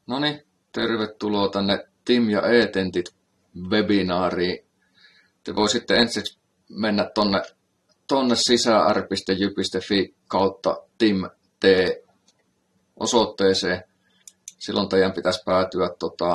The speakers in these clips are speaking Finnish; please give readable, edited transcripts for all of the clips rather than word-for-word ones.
No niin, tervetuloa tänne Tim ja E-tentit webinaariin. Te voisitte ensiksi mennä tonne sisään.r.jy.fi kautta TimT osoitteeseen. Silloin teidän pitäisi päätyä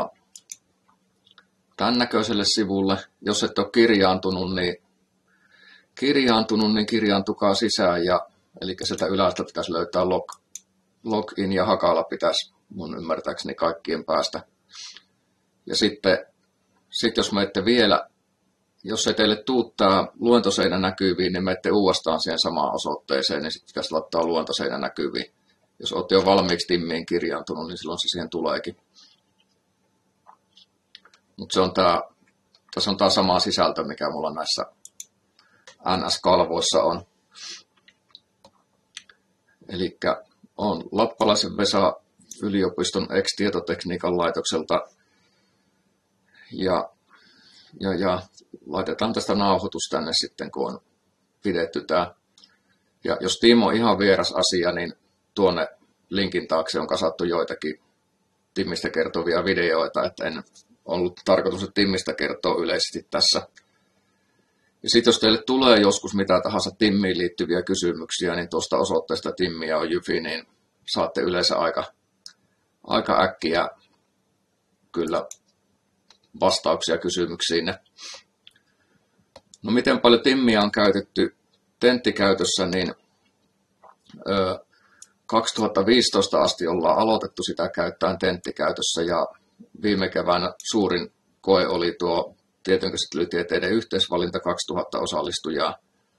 tämän näköiselle sivulle. Jos et ole kirjaantunut, niin kirjaantukaa sisään. Eli sieltä ylhäältä pitäisi löytää login ja hakalla pitäisi mun ymmärtääkseni kaikkien päästä. Ja sitten jos menette vielä, jos ei teille tuu tämä luentoseinä näkyviin, niin menette uudestaan siihen samaan osoitteeseen, niin sitten pitäisi laittaa luentoseinä näkyviin. Jos olette jo valmiiksi Timmiin kirjaantunut, niin silloin se siihen tuleekin. Mutta tässä on tämä sama sisältö, mikä mulla näissä NS-kalvoissa on. Eli on Lappalaisen Vesa yliopiston ex-tietotekniikan laitokselta ja laitetaan tästä nauhoitus tänne sitten, kun on pidetty tämä. Ja jos Tim on ihan vieras asia, niin tuonne linkin taakse on kasattu joitakin Timmistä kertovia videoita, että en ollut tarkoitus, että Timmistä kertoo yleisesti tässä. Ja sitten jos teille tulee joskus mitä tahansa Timmiin liittyviä kysymyksiä, niin tuosta osoitteesta Timmiä on Jyfi, niin saatte yleensä aika äkkiä kyllä vastauksia kysymyksiin. No miten paljon Timmiä on käytetty tenttikäytössä, niin 2015 asti ollaan aloitettu sitä käyttämään tenttikäytössä ja viime keväänä suurin koe oli tuo tietojenkäsittelytieteiden yhteisvalinta 2000 osallistujaa.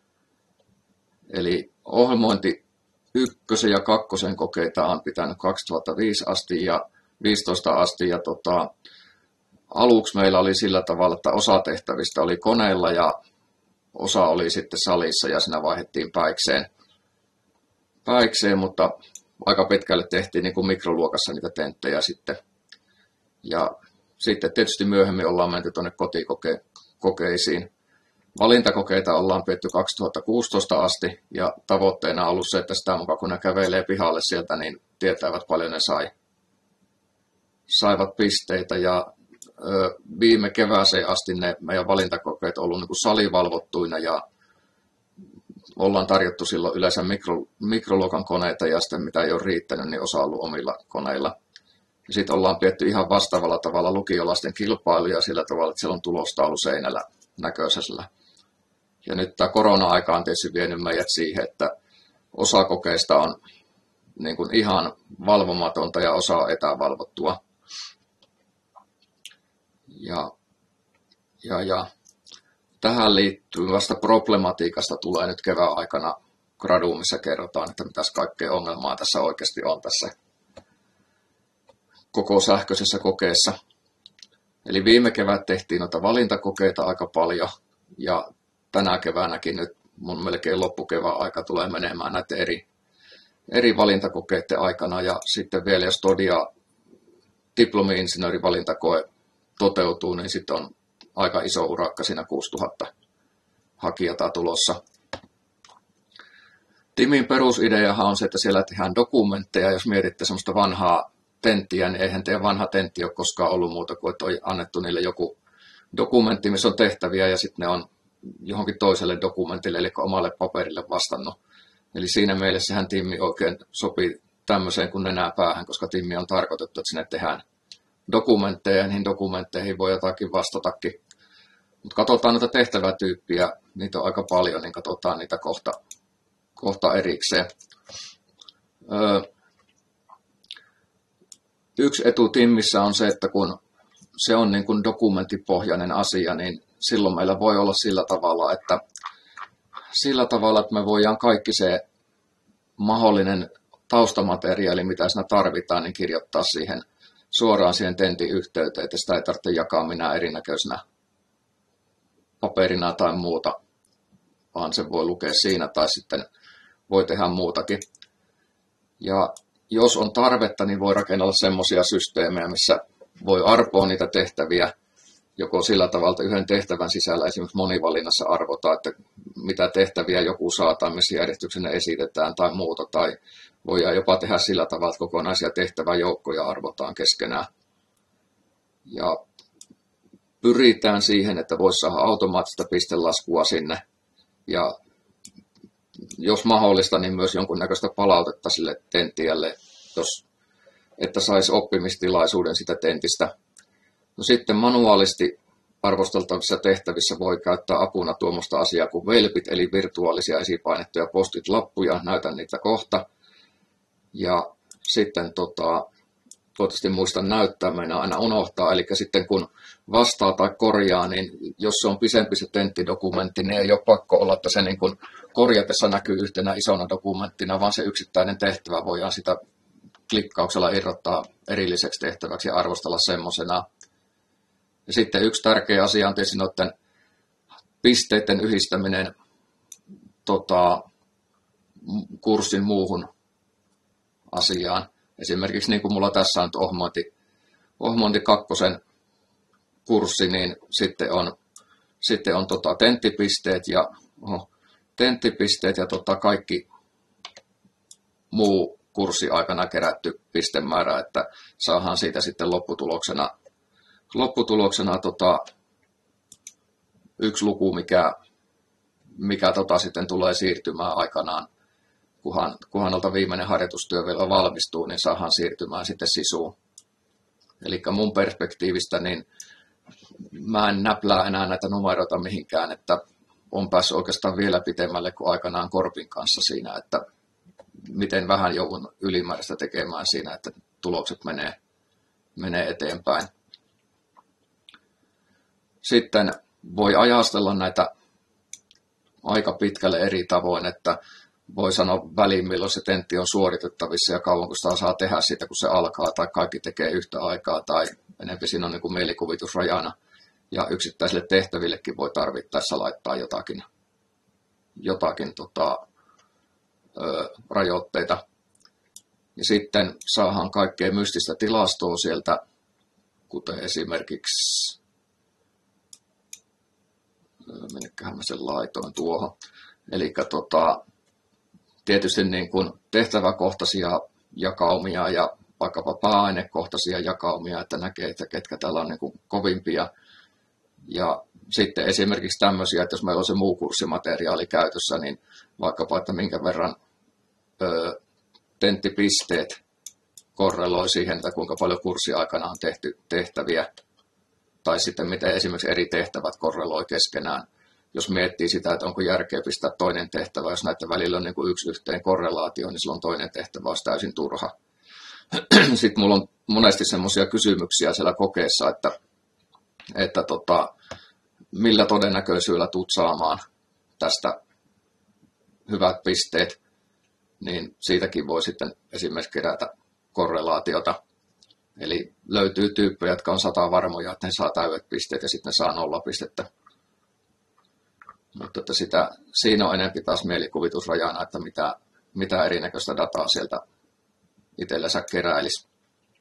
Eli ohjelmointi 1. ja 2. kokeita on pitänyt 2005 asti ja 15 asti. Ja aluksi meillä oli sillä tavalla, että osa tehtävistä oli koneella ja osa oli sitten salissa ja siinä vaihdettiin päikseen, mutta aika pitkälle tehtiin niin kuin mikroluokassa niitä tenttejä sitten. Ja sitten tietysti myöhemmin ollaan menty tuonne kotikokeisiin. Valintakokeita ollaan pidetty 2016 asti ja tavoitteena on ollut se, että sitä mukaan kun ne kävelee pihalle sieltä, niin tietävät paljon ne saivat pisteitä. Ja viime kevääseen asti ne meidän valintakokeet on ollut niin kuin salivalvottuina ja ollaan tarjottu silloin yleensä mikroluokan koneita ja sitten mitä ei ole riittänyt, niin osa on ollut omilla koneilla. Ja sitten ollaan pidetty ihan vastaavalla tavalla lukiolaisten kilpailuja sillä tavalla, että siellä on tulostaulu seinällä näköisellä. Ja nyt tämä korona-aika on tietysti vienyt meidät siihen, että osa kokeista on niin kuin ihan valvomatonta ja osa on etävalvottua. Ja tähän liittyvästä problematiikasta tulee nyt kevään aikana gradu, missä kerrotaan, että mitäs kaikkea ongelmaa tässä oikeasti on tässä koko sähköisessä kokeessa. Eli viime kevät tehtiin noita valintakokeita aika paljon ja tänä keväänäkin nyt mun melkein loppukevään aika tulee menemään näiden eri valintakokeiden aikana ja sitten vielä jos diplomi-insinöörin valintakoe toteutuu, niin sitten on aika iso urakka siinä 6000 hakijaa tulossa. Timin perusideahan on se, että siellä tehdään dokumentteja. Jos mietitte semmoista vanhaa tenttiä, niin eihän teidän vanha tentti ole koskaan ollut muuta kuin, että on annettu niille joku dokumentti, missä on tehtäviä ja sitten ne on johonkin toiselle dokumentille, eli omalle paperille vastannut. Eli siinä mielessähän Timmi oikein sopii tämmöiseen kuin nenää päähän, koska Timmi on tarkoitettu, että sinne tehdään dokumentteja, ja niihin dokumentteihin voi jotakin vastatakin. Mutta katsotaan noita tehtävätyyppiä, niitä on aika paljon, niin katsotaan niitä kohta erikseen. Yksi etu Timmissä on se, että kun se on niin kuin dokumenttipohjainen asia, niin silloin meillä voi olla sillä tavalla, että me voidaan kaikki se mahdollinen taustamateriaali, mitä siinä tarvitaan, niin kirjoittaa suoraan siihen tentin yhteyteen, että sitä ei tarvitse jakaa minä erinäköisenä paperina tai muuta, vaan se voi lukea siinä tai sitten voi tehdä muutakin. Ja jos on tarvetta, niin voi rakennella semmoisia systeemejä, missä voi arpoa niitä tehtäviä joko sillä tavalla, että yhden tehtävän sisällä esimerkiksi monivalinnassa arvotaan, että mitä tehtäviä joku saa tai missä järjestyksenä esitetään tai muuta, tai voidaan jopa tehdä sillä tavalla, että kokonaisia tehtäväjoukkoja arvotaan keskenään. Ja pyritään siihen, että voisi saada automaattista pistelaskua sinne, ja jos mahdollista, niin myös jonkunnäköistä palautetta sille tenttiälle, että saisi oppimistilaisuuden sitä tentistä. No sitten manuaalisesti arvosteltavissa tehtävissä voi käyttää apuna tuommoista asiaa kuin velpit, eli virtuaalisia esipainettuja postit-lappuja, näytän niitä kohta. Ja sitten toivottavasti muistan näyttää, meinaa aina unohtaa, eli sitten kun vastaa tai korjaa, niin jos se on pisempi se tenttidokumentti, niin ei ole pakko olla, että se niin kuin korjatessa näkyy yhtenä isona dokumenttina, vaan se yksittäinen tehtävä voidaan sitä klikkauksella irrottaa erilliseksi tehtäväksi ja arvostella semmoisena. Ja sitten yksi tärkeä asia on tietysti noiden pisteiden yhdistäminen kurssin muuhun asiaan. Esimerkiksi niin kuin mulla tässä on Ohmonti 2 kurssi, niin sitten on tenttipisteet ja kaikki muu kurssi aikana kerätty pistemäärä, että saadaan siitä sitten lopputuloksena yksi luku, mikä sitten tulee siirtymään aikanaan, kunhan viimeinen harjoitustyö vielä valmistuu, niin saadaan siirtymään sitten sisuun. Eli mun perspektiivistä, niin mä en näplää enää näitä numeroita mihinkään, että on päässyt oikeastaan vielä pitemmälle kuin aikanaan Korpin kanssa siinä, että miten vähän joudun ylimääräistä tekemään siinä, että tulokset menee eteenpäin. Sitten voi ajastella näitä aika pitkälle eri tavoin, että voi sanoa väliin, milloin se tentti on suoritettavissa ja kauan kun sitä saa tehdä siitä, kun se alkaa, tai kaikki tekee yhtä aikaa, tai enemmän siinä on niin kuin mielikuvitusrajana. Ja yksittäisille tehtävillekin voi tarvittaessa laittaa jotakin rajoitteita. Ja sitten saadaan kaikkea mystistä tilastoa sieltä, kuten esimerkiksi, minnekähän mä sen laitoin tuohon, eli tietysti niin kuin tehtäväkohtaisia jakaumia ja vaikkapa pääainekohtaisia jakaumia, että näkee, että ketkä täällä on niin kuin kovimpia. Ja sitten esimerkiksi tämmöisiä, että jos meillä on se muu kurssimateriaali käytössä, niin vaikkapa, että minkä verran tenttipisteet korreloi siihen, että kuinka paljon kurssiaikana on tehty tehtäviä, tai sitten miten esimerkiksi eri tehtävät korreloi keskenään. Jos miettii sitä, että onko järkeä pistää toinen tehtävä, jos näiden välillä on niin kuin yksi yhteen korrelaatio, niin silloin toinen tehtävä olisi täysin turha. Sitten mulla on monesti semmoisia kysymyksiä siellä kokeessa, että millä todennäköisyydellä tulet saamaan tästä hyvät pisteet, niin siitäkin voi sitten esimerkiksi kerätä korrelaatiota. Eli löytyy tyyppejä, jotka on 100 varmoja, että ne saa täydet pisteet ja sitten ne saa 0 pistettä. Mutta että siinä on enemmän taas mielikuvitusrajana, että mitä erinäköistä dataa sieltä itsellensä keräilisi.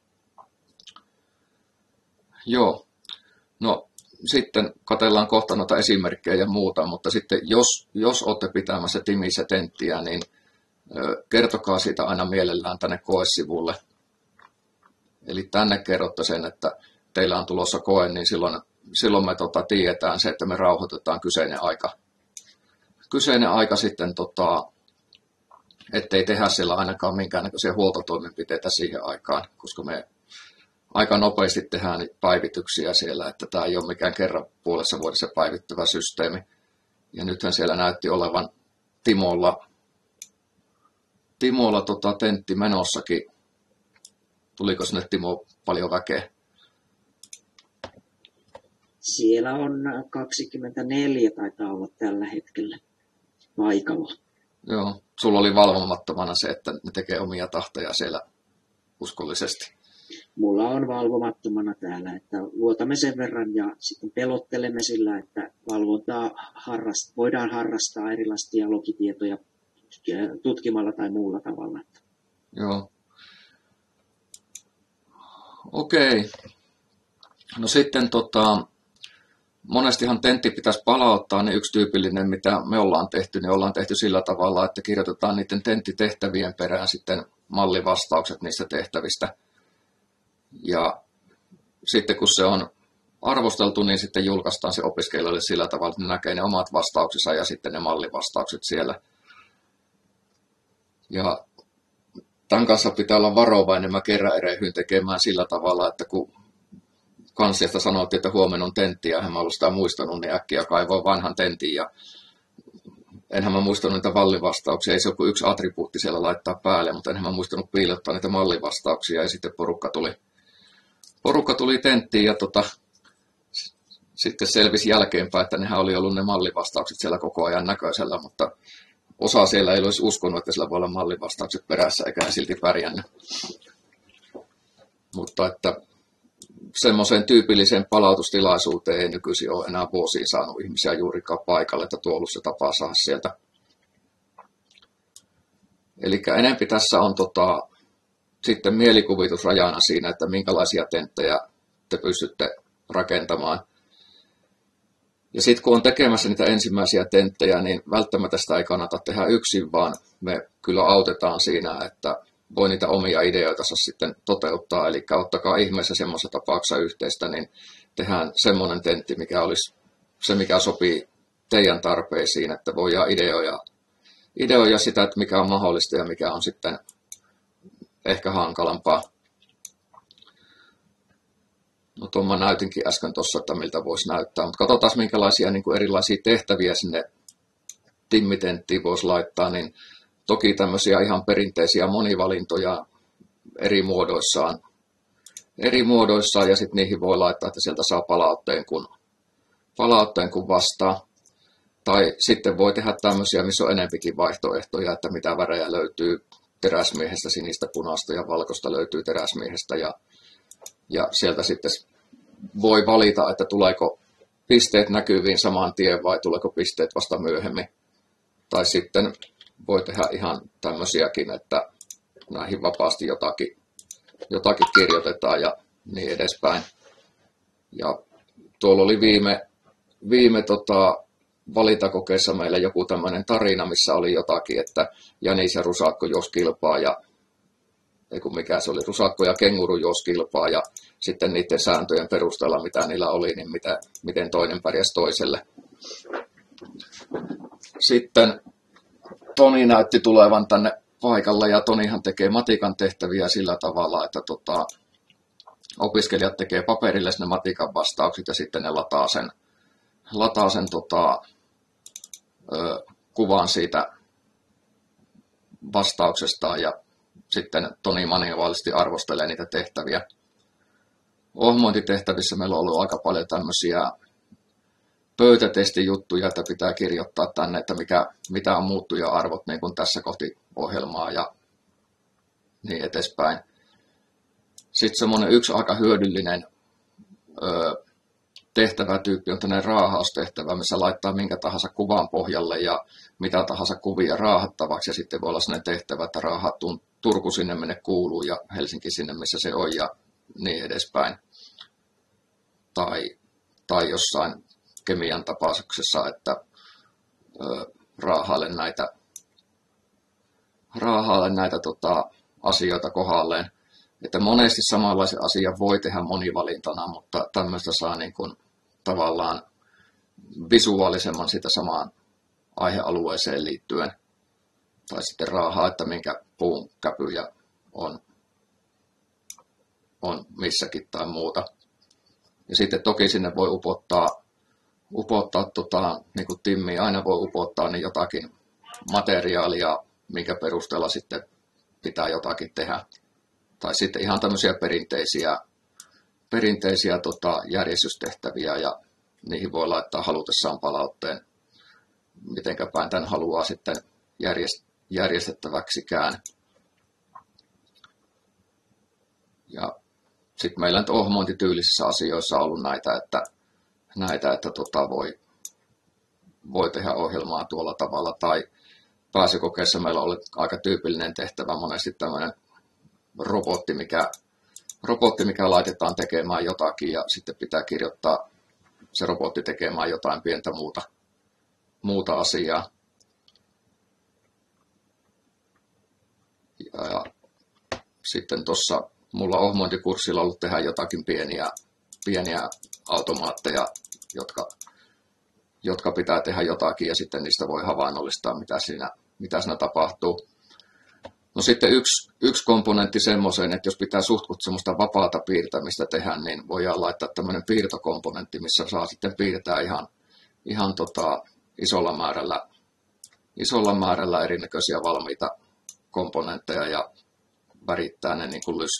Joo, no sitten katsellaan kohta noita esimerkkejä ja muuta, mutta sitten jos olette pitämässä timissä tenttiä, niin kertokaa siitä aina mielellään tänne koesivulle. Eli tänne kerrotte sen, että teillä on tulossa koe, niin silloin me tiedetään se, että me rauhoitetaan kyseinen aika. Kyseinen aika sitten, ettei tehdä siellä ainakaan minkäännäköisiä huoltotoimenpiteitä siihen aikaan, koska me aika nopeasti tehdään päivityksiä siellä, että tämä ei ole mikään kerran puolessa vuodessa päivittyvä systeemi. Ja nythän siellä näytti olevan Timolla tentti menossakin. Tuliko sinne Timo paljon väkeä? Siellä on 24 taitaa olla tällä hetkellä paikalla. Joo, sulla oli valvomattomana se, että ne tekee omia tahtoja siellä uskollisesti. Mulla on valvomattomana täällä, että luotamme sen verran ja sitten pelottelemme sillä, että valvontaa voidaan harrastaa erilaisia logitietoja tutkimalla tai muulla tavalla. Joo. Okei. No sitten monestihan tentti pitäisi palauttaa, niin yksi tyypillinen, mitä me ollaan tehty, niin ollaan tehty sillä tavalla, että kirjoitetaan niiden tenttitehtävien perään sitten mallivastaukset niistä tehtävistä. Ja sitten kun se on arvosteltu, niin sitten julkaistaan se opiskelijoille sillä tavalla, että ne näkee ne omat vastauksensa ja sitten ne mallivastaukset siellä. Ja tämän kanssa pitää olla varovainen. Mä kerran erehdyin tekemään sillä tavalla, että kun kansiasta sanottiin, että huomenna on tentti, ja en mä ollut sitä muistanut, niin äkkiä kaivoin vanhan tentin, ja enhän mä muistanut niitä mallivastauksia, ei se ole kuin yksi attribuutti siellä laittaa päälle, mutta enhän mä muistanut piilottaa niitä mallivastauksia, ja sitten porukka tuli tenttiin, ja sitten selvisi jälkeenpäin, että nehän oli ollut ne mallivastaukset siellä koko ajan näköisellä, mutta osa siellä ei olisi uskonut, että siellä voi olla mallivastaukset perässä, eikä ne silti pärjännyt. Mutta että semmoiseen tyypilliseen palautustilaisuuteen ei nykyisin ole enää vuosiin saanut ihmisiä juurikaan paikalle, että tuo on ollut se tapa saada sieltä. Eli enempi tässä on sitten mielikuvitusrajana siinä, että minkälaisia tenttejä te pystytte rakentamaan. Ja sitten kun on tekemässä niitä ensimmäisiä tenttejä, niin välttämättä sitä ei kannata tehdä yksin, vaan me kyllä autetaan siinä, että voi niitä omia ideoita sitten toteuttaa. Eli ottakaa ihmeessä semmoisessa tapauksessa yhteistä, niin tehdään semmoinen tentti, mikä olisi se, mikä sopii teidän tarpeisiin, että voidaan ideoja sitä, että mikä on mahdollista ja mikä on sitten ehkä hankalampaa. No tuon mä näytinkin äsken tuossa, että miltä voisi näyttää, mutta katsotaan minkälaisia niin kuin erilaisia tehtäviä sinne timmitenttiin voisi laittaa, niin toki tämmöisiä ihan perinteisiä monivalintoja eri muodoissaan ja sitten niihin voi laittaa, että sieltä saa palautteen kun vastaa. Tai sitten voi tehdä tämmöisiä, missä on enempikin vaihtoehtoja, että mitä värejä löytyy teräsmiehestä, sinistä, punaista ja valkoista löytyy teräsmiehestä ja sieltä sitten voi valita, että tuleeko pisteet näkyviin saman tien vai tuleeko pisteet vasta myöhemmin. Tai sitten voi tehdä ihan tämmöisiäkin, että näihin vapaasti jotakin kirjoitetaan ja niin edespäin. Ja tuolla oli viime valintakokeessa meillä joku tämmöinen tarina, missä oli jotakin, että jänis ja rusakko jos kilpaa ja mikä se oli, rusakko ja kenguru jos kilpaa ja sitten niiden sääntöjen perusteella, mitä niillä oli, niin miten toinen pärjäsi toiselle. Sitten Toni näytti tulevan tänne paikalle ja Tonihan tekee matikan tehtäviä sillä tavalla, että opiskelijat tekee paperille ne matikan vastaukset ja sitten ne lataa sen kuvan siitä vastauksestaan ja sitten Toni manuaalisesti arvostelee niitä tehtäviä. Ohmointitehtävissä meillä on ollut aika paljon tämmöisiä pöytätestijuttuja, että pitää kirjoittaa tänne, että mitä on muuttuja-arvot niin kuin tässä kohti ohjelmaa ja niin edespäin. Sitten semmoinen yksi aika hyödyllinen tehtävätyyppi on tämmöinen raahaustehtävä, missä laittaa minkä tahansa kuvan pohjalle ja mitä tahansa kuvia raahattavaksi. Ja sitten voi olla sellainen tehtävä, että raahaa Turku sinne minne kuuluu ja Helsinki sinne missä se on ja niin edespäin. Tai jossain kemian tapauksessa, että raahaile näitä asioita kohdalleen. Että monesti samanlaisen asian voi tehdä monivalintana, mutta tämmöistä saa niin kuin tavallaan visuaalisemman sitä samaan aihealueeseen liittyen. Tai sitten raahaa, että minkä puun käpyjä on missäkin tai muuta. Ja sitten toki sinne voi upottaa niin kuin Timmi aina voi upottaa niin jotakin materiaalia, minkä perusteella sitten pitää jotakin tehdä. Tai sitten ihan tämmöisiä perinteisiä järjestystehtäviä ja niihin voi laittaa halutessaan palautteen, mitenkä päin tämän haluaa sitten järjestettäväksikään. Ja sitten meillä nyt ohmointityylisissä asioissa on ollut näitä että voi tehdä ohjelmaa tuolla tavalla. Tai pääsykokeessa meillä on ollut aika tyypillinen tehtävä monesti tämmöinen robotti, mikä laitetaan tekemään jotakin ja sitten pitää kirjoittaa se robotti tekemään jotain pientä muuta asiaa. Ja sitten tuossa mulla ohmointikurssilla on ollut tehdä jotakin pieniä automaatteja, jotka pitää tehdä jotakin ja sitten niistä voi havainnollistaa, mitä siinä tapahtuu. No sitten yksi komponentti semmoiseen, että jos pitää suhtkut semmoista vapaata piirtämistä tehdä, niin voidaan laittaa tämmöinen piirtokomponentti, missä saa sitten piirtää ihan isolla määrällä erinäköisiä valmiita komponentteja ja värittää ne niin kuin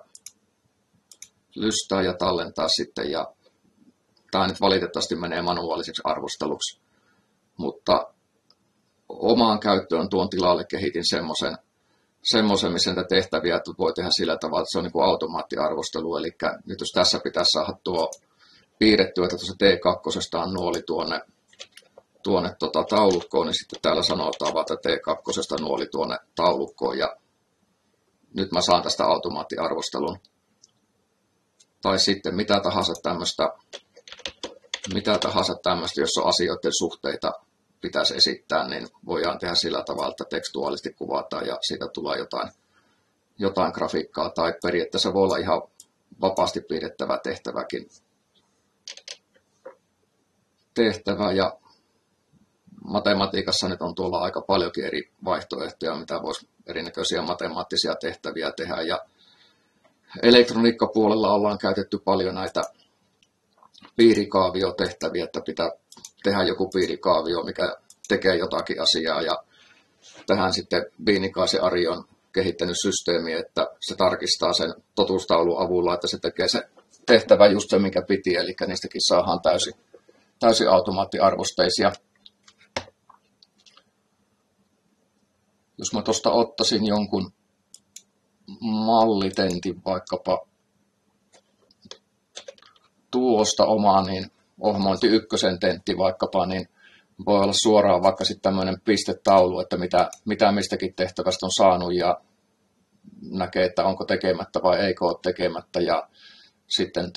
lystää ja tallentaa sitten. Ja tämä nyt valitettavasti menee manuaaliseksi arvosteluksi, mutta omaan käyttöön tuon tilalle kehitin semmoisen, missä näitä tehtäviä voi tehdä sillä tavalla, että se on niin kuin automaattiarvostelu. Eli nyt jos tässä pitäisi saada tuo piirrettyä, että tuossa T2 on nuoli tuonne taulukkoon, niin sitten täällä sanotaan vaan, että T2 nuoli tuonne taulukkoon, ja nyt mä saan tästä automaattiarvostelun. Tai sitten mitä tahansa tämmöistä, jos on asioiden suhteita pitäisi esittää, niin voidaan tehdä sillä tavalla, että tekstuaalisesti kuvataan ja siitä tulee jotain grafiikkaa, tai periaatteessa voi olla ihan vapaasti piirrettävä tehtävä, ja matematiikassa nyt on tuolla aika paljonkin eri vaihtoehtoja, mitä voisi erinäköisiä matemaattisia tehtäviä tehdä, ja elektroniikkapuolella ollaan käytetty paljon näitä piirikaavio-tehtäviä, että pitää tehdä joku piirikaavio, mikä tekee jotakin asiaa, ja tähän sitten Viinikaisen Ari on kehittänyt systeemi, että se tarkistaa sen totuustaulun avulla, että se tekee se tehtävä just se, minkä piti, eli niistäkin saadaan täysin automaattiarvosteisia. Jos mä tuosta ottaisin jonkun mallitentin vaikkapa tuosta omaa, niin ohmointi ykkösen tentti vaikkapa, niin voi olla suoraan vaikka sitten tämmöinen pistetaulu, että mitä mistäkin tehtävästä on saanut ja näkee, että onko tekemättä vai eikö ole tekemättä. Ja sitten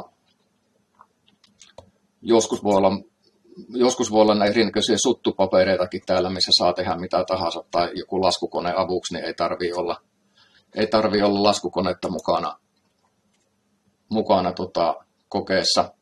joskus voi olla näitä erinäköisiä suttupapereitakin täällä, missä saa tehdä mitä tahansa, tai joku laskukone avuksi, niin ei tarvii olla laskukonetta mukana kokeessa.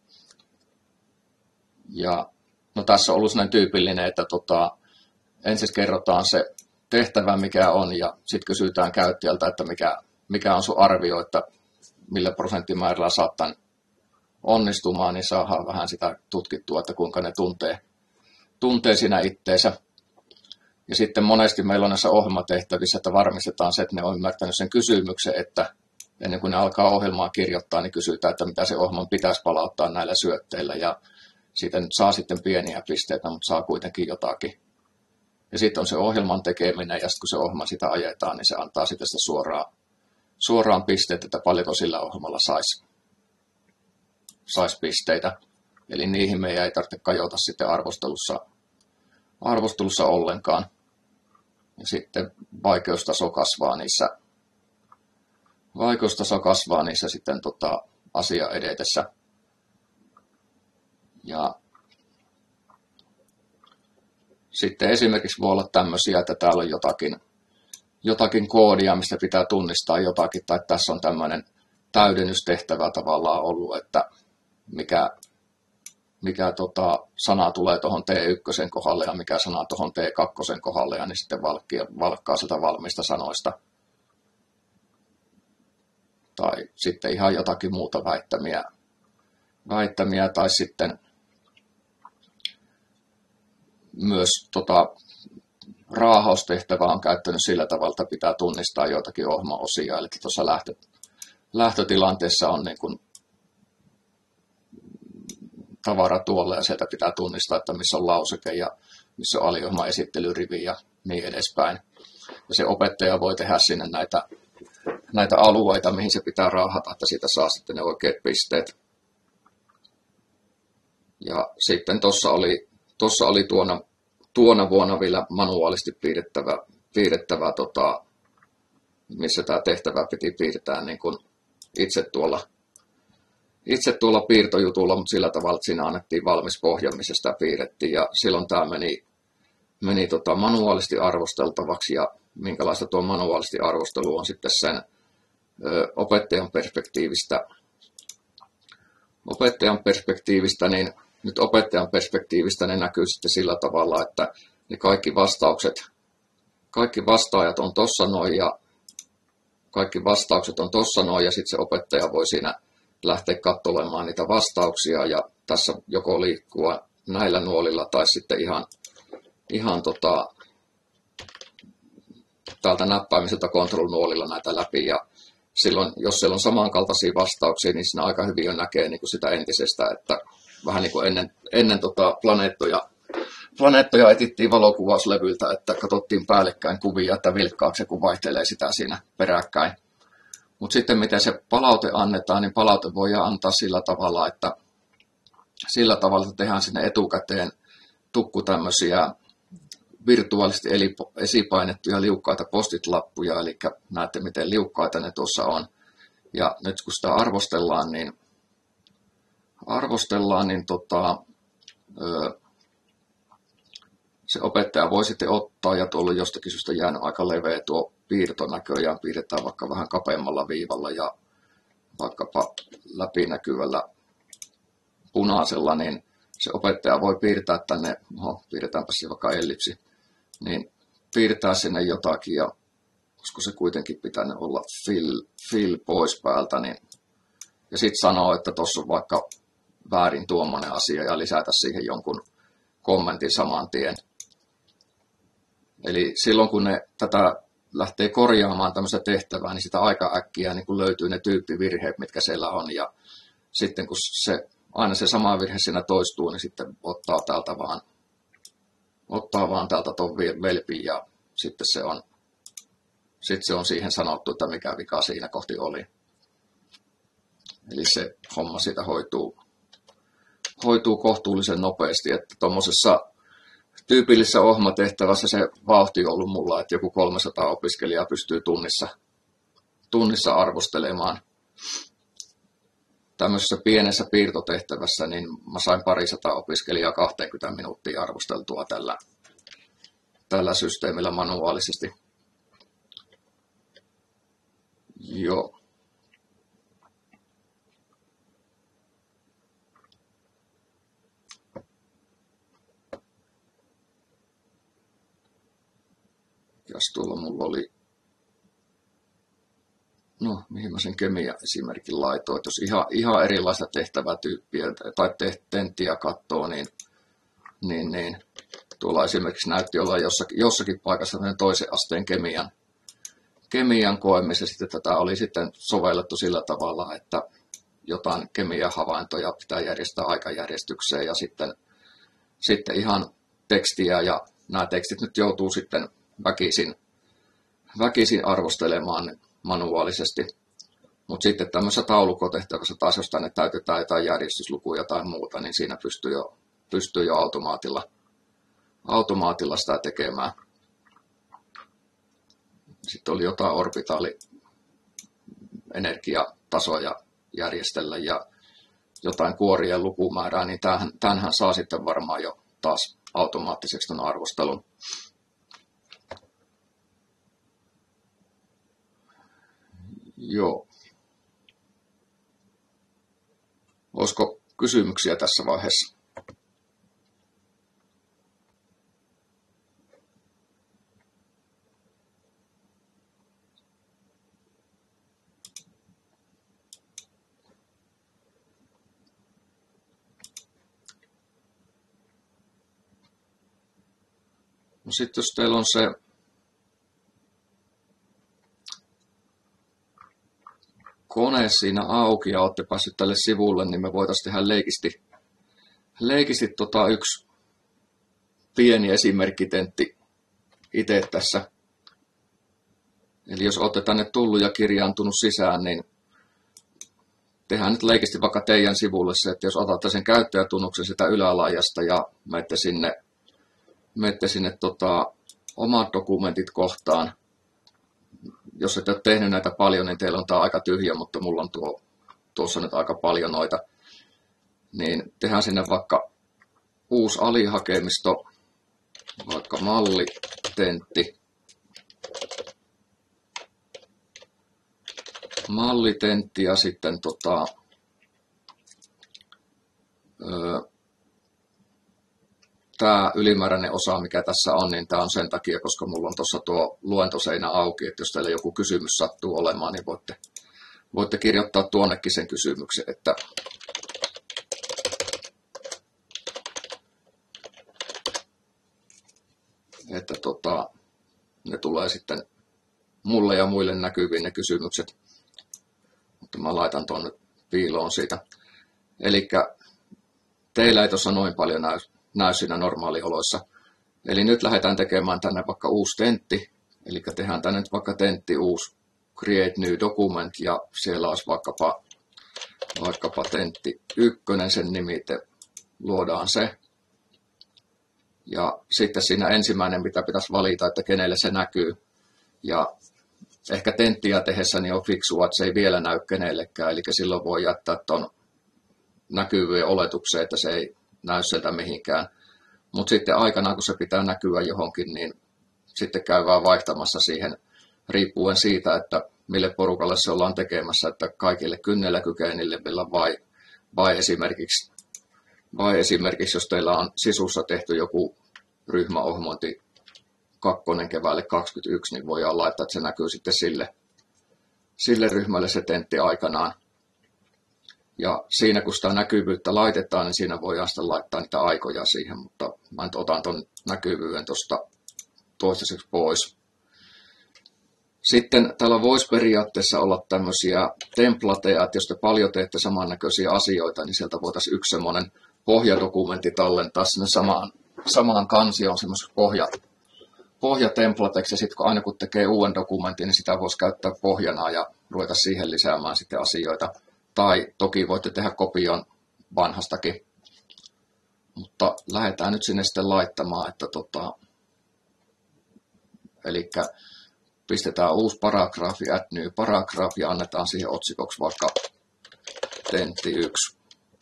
Ja no tässä on ollut sellainen tyypillinen, että ensin kerrotaan se tehtävä, mikä on, ja sitten kysytään käyttäjältä, että mikä on sun arvio, että millä prosenttimäärällä saat tämän onnistumaan, niin saadaan vähän sitä tutkittua, että kuinka ne tuntee siinä itteensä. Ja sitten monesti meillä on näissä ohjelmatehtävissä, että varmistetaan se, että ne on ymmärtänyt sen kysymyksen, että ennen kuin ne alkaa ohjelmaa kirjoittaa, niin kysytään, että mitä se ohjelman pitäisi palauttaa näillä syötteillä, ja siitä nyt saa sitten pieniä pisteitä, mutta saa kuitenkin jotakin. Ja sitten on se ohjelman tekeminen, ja sitten kun se ohjelma sitä ajetaan, niin se antaa sitten sitä suoraan pisteet, että paljonko sillä ohjelmalla saisi pisteitä. Eli niihin meidän ei tarvitse kajota sitten arvostelussa ollenkaan. Ja sitten vaikeustaso kasvaa niissä sitten asia edetessä. Ja sitten esimerkiksi voi olla tämmöisiä, että täällä on jotakin koodia, mistä pitää tunnistaa jotakin, tai tässä on tämmöinen täydennystehtävä tavallaan ollut, että mikä sana tulee tuohon T1 kohdalle ja mikä sana tuohon T2 kohdalle, ja niin sitten valkkaa sieltä valmista sanoista. Tai sitten ihan jotakin muuta väittämiä tai sitten myös raahaustehtävä on käyttänyt sillä tavalla, että pitää tunnistaa joitakin ohjelmaosia. Eli tuossa lähtötilanteessa on niin kuin tavara tuolla ja sieltä pitää tunnistaa, että missä on lauseke ja missä on aliohjelman esittelyrivi ja niin edespäin. Ja se opettaja voi tehdä sinne näitä alueita, mihin se pitää raahata, että siitä saa sitten ne oikeat pisteet. Ja sitten tuossa oli tuona vuonna vielä manuaalisesti piirrettävä missä tämä tehtävä piti piirtää niin kuin itse itse tuolla piirtojutulla, mutta sillä tavalla, että siinä annettiin valmis pohja, missä sitä piirrettiin. Ja silloin tämä meni manuaalisesti arvosteltavaksi, ja minkälaista tuo manuaalisesti arvostelu on sitten sen opettajan perspektiivistä. Niin nyt opettajan perspektiivistä ne näkyy sitten sillä tavalla, että ne kaikki vastaajat on tossa noin, ja kaikki vastaukset on tossa noin, ja sitten se opettaja voi siinä lähteä katsolemaan niitä vastauksia, ja tässä joko liikkua näillä nuolilla tai sitten ihan täältä näppäimiseltä control-nuolilla näitä läpi, ja silloin, jos siellä on samankaltaisia vastauksia, niin siinä aika hyvin jo näkee niin kuin sitä entisestä, että vähän niin kuin ennen planeettoja etittiin valokuvauslevyltä, että katsottiin päällekkäin kuvia, että vilkkaaksi se, kun vaihtelee sitä siinä peräkkäin. Mutta sitten miten se palaute annetaan, niin palaute voidaan antaa sillä tavalla, että tehdään sinne etukäteen tukku tämmöisiä virtuaalisesti esipainettuja liukkaita post-it-lappuja, eli näette miten liukkaita ne tuossa on. Ja nyt kun sitä arvostellaan, niin se opettaja voi sitten ottaa, ja tuolla on jostakin syystä jäänyt aika leveä tuo piirto näköjään, piirretään vaikka vähän kapeammalla viivalla ja vaikkapa läpinäkyvällä punaisella, niin se opettaja voi piirtää tänne, piirretäänpä se vaikka ellipsi, niin piirtää sinne jotakin, ja koska se kuitenkin pitänyt olla fill pois päältä, niin, ja sitten sanoo, että tuossa on vaikka väärin tuommoinen asia, ja lisätä siihen jonkun kommentin saman tien. Eli silloin kun ne tätä lähtee korjaamaan tämmöistä tehtävää, niin sitä aika äkkiä niin kun löytyy ne tyyppivirheet, mitkä siellä on, ja sitten kun aina se sama virhe siinä toistuu, niin sitten ottaa vaan täältä ton velpin, ja sitten se on siihen sanottu, että mikä vika siinä kohti oli. Eli se homma siitä hoituu kohtuullisen nopeasti, että tuommoisessa tyypillisessä ohjelmatehtävässä se vauhti on ollut mulla, että joku 300 opiskelijaa pystyy tunnissa arvostelemaan. Tämmöisessä pienessä piirtotehtävässä niin mä sain 200 opiskelijaa 20 minuuttia arvosteltua tällä systeemillä manuaalisesti. Joo. Mikäs tuolla mulla oli? No, mihin mä sen kemian esimerkin laitoin. Että jos ihan erilaista tehtävätyyppiä tai tenttiä katsoo, niin tuolla esimerkiksi näytti olla jossakin paikassa toisen asteen kemian koe, missä sitten tätä oli sitten sovellettu sillä tavalla, että jotain kemian havaintoja pitää järjestää aikajärjestykseen, ja sitten ihan tekstiä, ja nämä tekstit nyt joutuu sitten väkisin arvostelemaan manuaalisesti. Mutta sitten tämmöisessä taulukotehtävässä taas, jos tänne täytetään jotain järjestyslukuja tai muuta, niin siinä pystyy jo automaatilla sitä tekemään. Sitten oli jotain orbitaalienergiatasoja järjestellä ja jotain kuorien lukumäärää, niin tämänhän saa sitten varmaan jo taas automaattiseksi tuon arvostelun. Joo. Olisiko kysymyksiä tässä vaiheessa? No sitten jos teillä on se kone siinä auki ja olette päässyt tälle sivulle, niin me voitaisiin tehdä leikisti yksi pieni esimerkkitentti itse tässä. Eli jos olette tänne tullut ja kirjaantunut sisään, niin tehdään nyt leikisti vaikka teidän sivulle se, että jos otatte sen käyttäjätunnuksen sitä ylälaajasta ja menette sinne omat dokumentit kohtaan. Jos ette ole tehnyt näitä paljon, niin teillä on tämä aika tyhjä, mutta mulla on tuossa nyt aika paljon noita, niin tehdään sinne vaikka uusi alihakemisto, vaikka mallitentti ja sitten tämä ylimääräinen osa, mikä tässä on, niin tämä on sen takia, koska mulla on tuossa tuo luentoseinä auki, että jos teillä joku kysymys sattuu olemaan, niin voitte kirjoittaa tuonnekin sen kysymyksen, että ne tulee sitten mulle ja muille näkyviin ne kysymykset, mutta mä laitan tuonne piiloon siitä. Eli teillä ei tuossa noin paljon näy siinä normaalioloissa. Eli nyt lähdetään tekemään tänne vaikka uusi tentti, eli tehdään tänne nyt vaikka tentti uusi Create New Document, ja siellä olisi vaikkapa tentti 1, sen nimite, luodaan se. Ja sitten siinä ensimmäinen, mitä pitäisi valita, että kenelle se näkyy. Ja ehkä tenttiä tehdessä niin on fiksua, että se ei vielä näy kenellekään, eli silloin voi jättää tuon näkyvyyden oletukseen, että se ei näy sieltä mihinkään. Mutta sitten aikanaan, kun se pitää näkyä johonkin, niin sitten käydään vaihtamassa siihen, riippuen siitä, että mille porukalle se ollaan tekemässä, että kaikille kynnellä kykenevillä vai esimerkiksi, jos teillä on sisussa tehty joku ryhmäohjelmointi 2 keväälle 2021, niin voidaan laittaa, että se näkyy sitten sille ryhmälle se tentti aikanaan. Ja siinä, kun sitä näkyvyyttä laitetaan, niin siinä voidaan sitten laittaa niitä aikoja siihen, mutta mä nyt otan tuon näkyvyyden tuosta toistaiseksi pois. Sitten täällä voisi periaatteessa olla tämmöisiä templateja, että jos te paljon teette samannäköisiä asioita, niin sieltä voitaisiin yksi semmoinen pohjadokumentti tallentaa sinne samaan kansioon semmoiseksi pohjatemplateiksi, ja sitten aina kun tekee uuden dokumentin, niin sitä voisi käyttää pohjana ja ruveta siihen lisäämään sitten asioita. Tai toki voitte tehdä kopion vanhastakin, mutta lähdetään nyt sinne sitten laittamaan, että eli pistetään uusi paragraafi, add new paragraph, ja annetaan siihen otsikoksi vaikka tentti 1,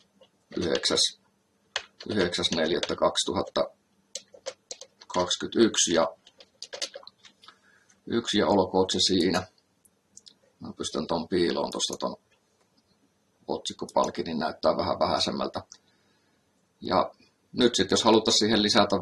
9.4.2021, ja olkoon se siinä. Mä pystyn ton piiloon tuosta ton otsikkopalkin, niin näyttää vähän vähäisemmältä. Ja nyt sitten, jos haluttaisiin siihen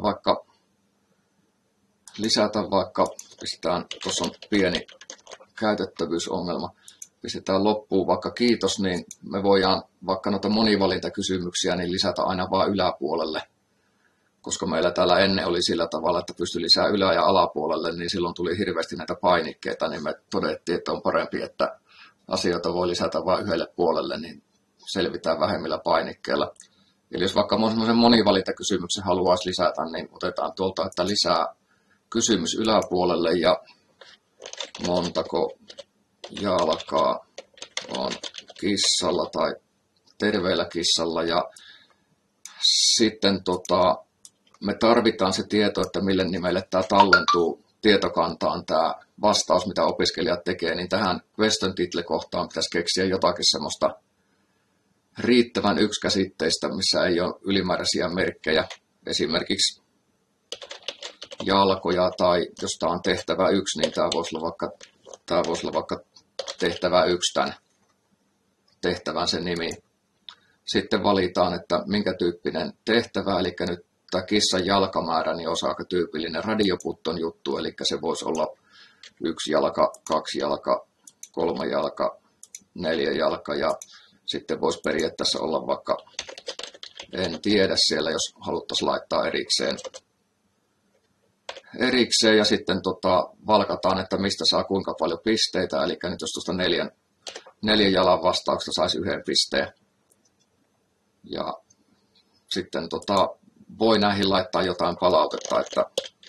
lisätä vaikka, pistetään, tuossa on pieni käytettävyysongelma, pistetään loppuun vaikka kiitos, niin me voidaan vaikka noita monivalintakysymyksiä niin lisätä aina vaan yläpuolelle. Koska meillä täällä ennen oli sillä tavalla, että pystyi lisää ylä- ja alapuolelle, niin silloin tuli hirveästi näitä painikkeita, niin me todettiin, että on parempi, että asioita voi lisätä vain yhdelle puolelle, niin selvitään vähemmillä painikkeilla. Eli jos vaikka semmoisen monivalintakysymyksen haluaisi lisätä, niin otetaan tuolta, että lisää kysymys yläpuolelle ja montako jalkaa on kissalla tai terveellä kissalla. Ja sitten me tarvitaan se tieto, että mille nimelle tämä tallentuu tietokantaan, tämä vastaus, mitä opiskelijat tekee, niin tähän question title-kohtaan pitäisi keksiä jotakin semmoista riittävän yksikäsitteistä, missä ei ole ylimääräisiä merkkejä, esimerkiksi jalkoja, tai jos tämä on tehtävä 1, niin tämä voisi olla vaikka tehtävä 1 tämän tehtävän sen nimi. Sitten valitaan, että minkä tyyppinen tehtävä, eli nyt tämä kissan jalkamäärä, niin on aika tyypillinen radioputton juttu, eli se voisi olla 1 jalka, 2 jalka, 3 jalka, 4 jalka, ja sitten voisi periaatteessa olla vaikka, en tiedä siellä, jos haluttaisiin laittaa erikseen ja sitten valkataan, että mistä saa kuinka paljon pisteitä, eli nyt jos tuosta 4 jalan vastauksesta saisi 1 pisteen. Ja sitten voi näihin laittaa jotain palautetta, että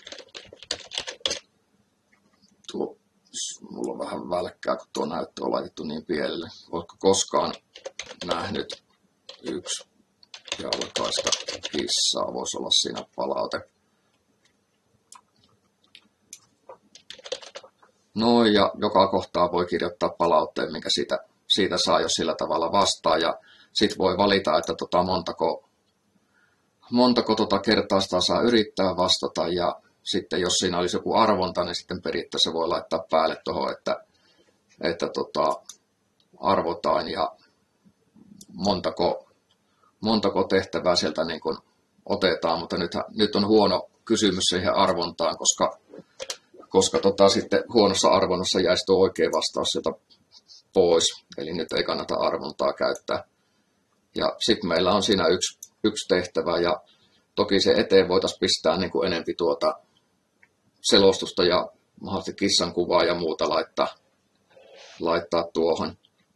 mulla on vähän välkkää, kun tuo näyttö on laitettu niin pienelle. Oletko koskaan nähnyt 1 jalkaista kissaa? Voisi olla siinä palaute. No ja joka kohtaa voi kirjoittaa palautteen, minkä siitä siitä saa jo sillä tavalla vastaan. Ja sitten voi valita, että montako kertaa sitä saa yrittää vastata. Ja sitten jos siinä olisi joku arvonta, niin sitten periaatteessa voi laittaa päälle tuohon, että arvotaan ja montako tehtävää sieltä niin kuin otetaan, mutta nyt on huono kysymys siihen arvontaan, koska sitten huonossa arvonnassa jäisi tuo oikea vastaus sieltä pois, eli nyt ei kannata arvontaa käyttää. Ja sitten meillä on siinä yksi tehtävä, ja toki se eteen voitaisiin pistää niin kuin enempi selostusta ja mahdollisesti kissan kuvaa ja muuta laittaa tuohon.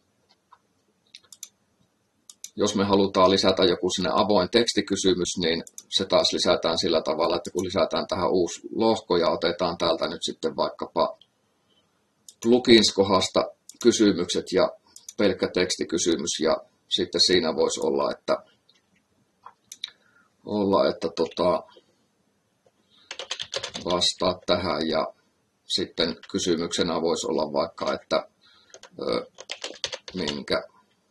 Jos me halutaan lisätä joku sinne avoin tekstikysymys, niin se taas lisätään sillä tavalla, että kun lisätään tähän uusi lohko ja otetaan täältä nyt sitten vaikkapa plugins-kohdasta kysymykset ja pelkkä tekstikysymys, ja sitten siinä voisi olla, että vastaa tähän, ja sitten kysymyksenä voisi olla vaikka, että minkä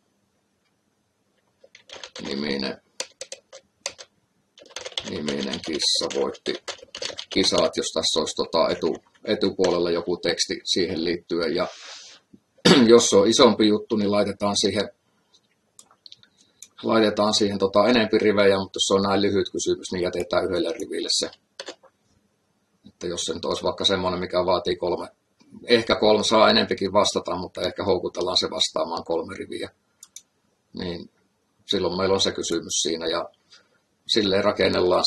niminen kissa voitti kisat, jos tässä olisi etupuolella joku teksti siihen liittyen, ja jos se on isompi juttu, niin laitetaan siihen enempi rivejä, mutta jos se on näin lyhyt kysymys, niin jätetään yhdelle riville se. Että jos se nyt olisi vaikka semmoinen, mikä vaatii ehkä kolme saa enempikin vastata, mutta ehkä houkutellaan se vastaamaan 3 riviä, niin silloin meillä on se kysymys siinä, ja silleen rakennellaan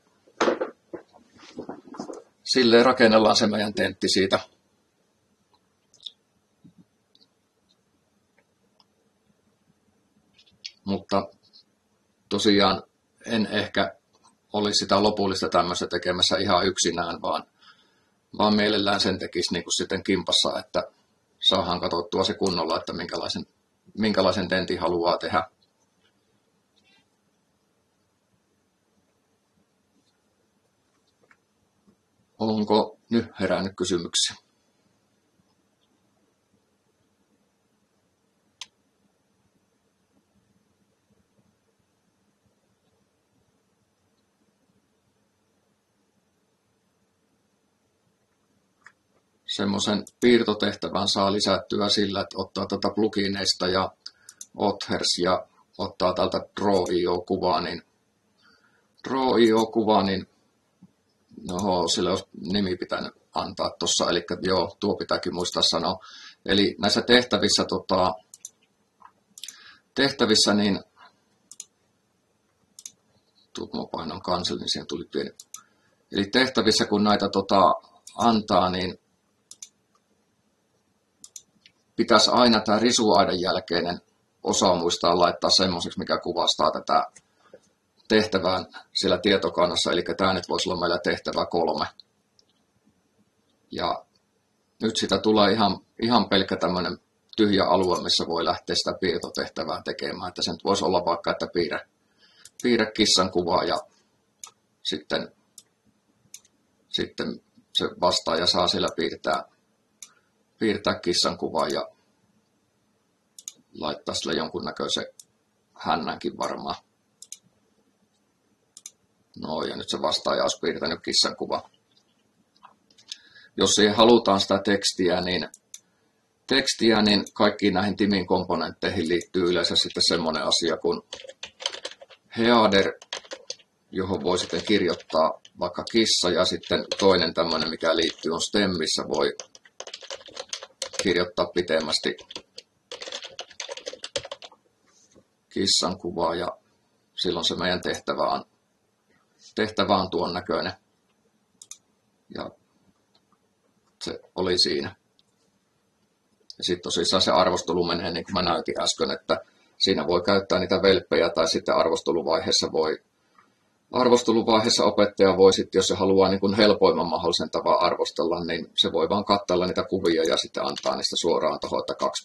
se meidän tentti siitä. Mutta tosiaan en ehkä olisi sitä lopullista tämmöistä tekemässä ihan yksinään, vaan mielellään sen tekisi niin kuin sitten kimpassa, että saadaan katsottua se kunnolla, että minkälaisen tentin haluaa tehdä. Onko nyt herännyt kysymyksiä? Semmoisen piirtotehtävän saa lisättyä sillä, että ottaa tätä plugineista ja Authors ja ottaa täältä Draw.io-kuvaa, niin sille olisi nimi pitänyt antaa tuossa, eli joo, tuo pitääkin muistaa sanoa. Eli näissä tehtävissä niin mä painan cancel, niin siihen tuli pieni. Eli tehtävissä, kun näitä antaa, niin pitäisi aina tämä risuaidan jälkeinen osa muistaa laittaa semmoiseksi, mikä kuvastaa tätä tehtävää siellä tietokannassa, eli tämä nyt voisi olla meillä tehtävä 3. Ja nyt sitä tulee ihan pelkkä tämmöinen tyhjä alue, missä voi lähteä sitä piirtotehtävää tekemään, että se nyt voisi olla vaikka, että piirrä kissan kuvaa, ja sitten se vastaaja saa siellä piirtää kissan kuvaa ja laittaa sille jonkunnäköisen hännänkin varmaan. No, ja nyt se vastaaja olisi piirtänyt kissan kuva. Jos siihen halutaan sitä tekstiä, niin kaikkiin näihin Timin komponentteihin liittyy yleensä sitten semmoinen asia kuin header, johon voi sitten kirjoittaa vaikka kissa, ja sitten toinen tämmöinen, mikä liittyy, on stem, missä voi kirjoittaa pitemmästi kissan kuvaa, ja silloin se meidän tehtävä on tuon näköinen. Ja se oli siinä. Ja sitten tosissaan se arvostelu menee niin kuin mä näytin äsken, että siinä voi käyttää niitä velppejä, tai sitten arvosteluvaiheessa opettaja voi sitten, jos se haluaa niin kuin helpoimman mahdollisen tavan arvostella, niin se voi vaan katsella niitä kuvia ja sitten antaa niistä suoraan tuohon, että 2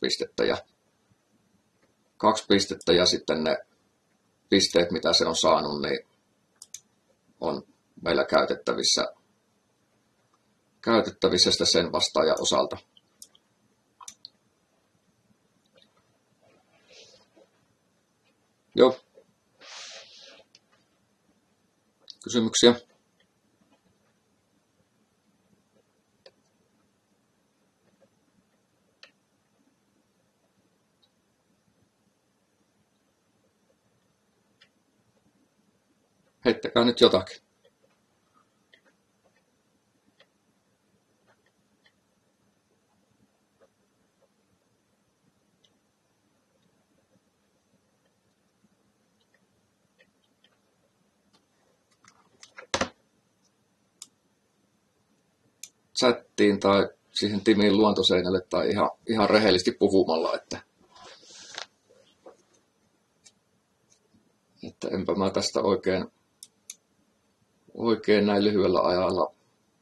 pistettä, ja sitten ne pisteet, mitä se on saanut, niin on meillä käytettävissä sitä sen vastaajan osalta. Joo. Kysymyksiä? Heittäkää nyt jotakin. Chattiin tai siihen Timin luontoseinälle tai ihan rehellisesti puhumalla, että enpä mä tästä oikein näin lyhyellä ajalla.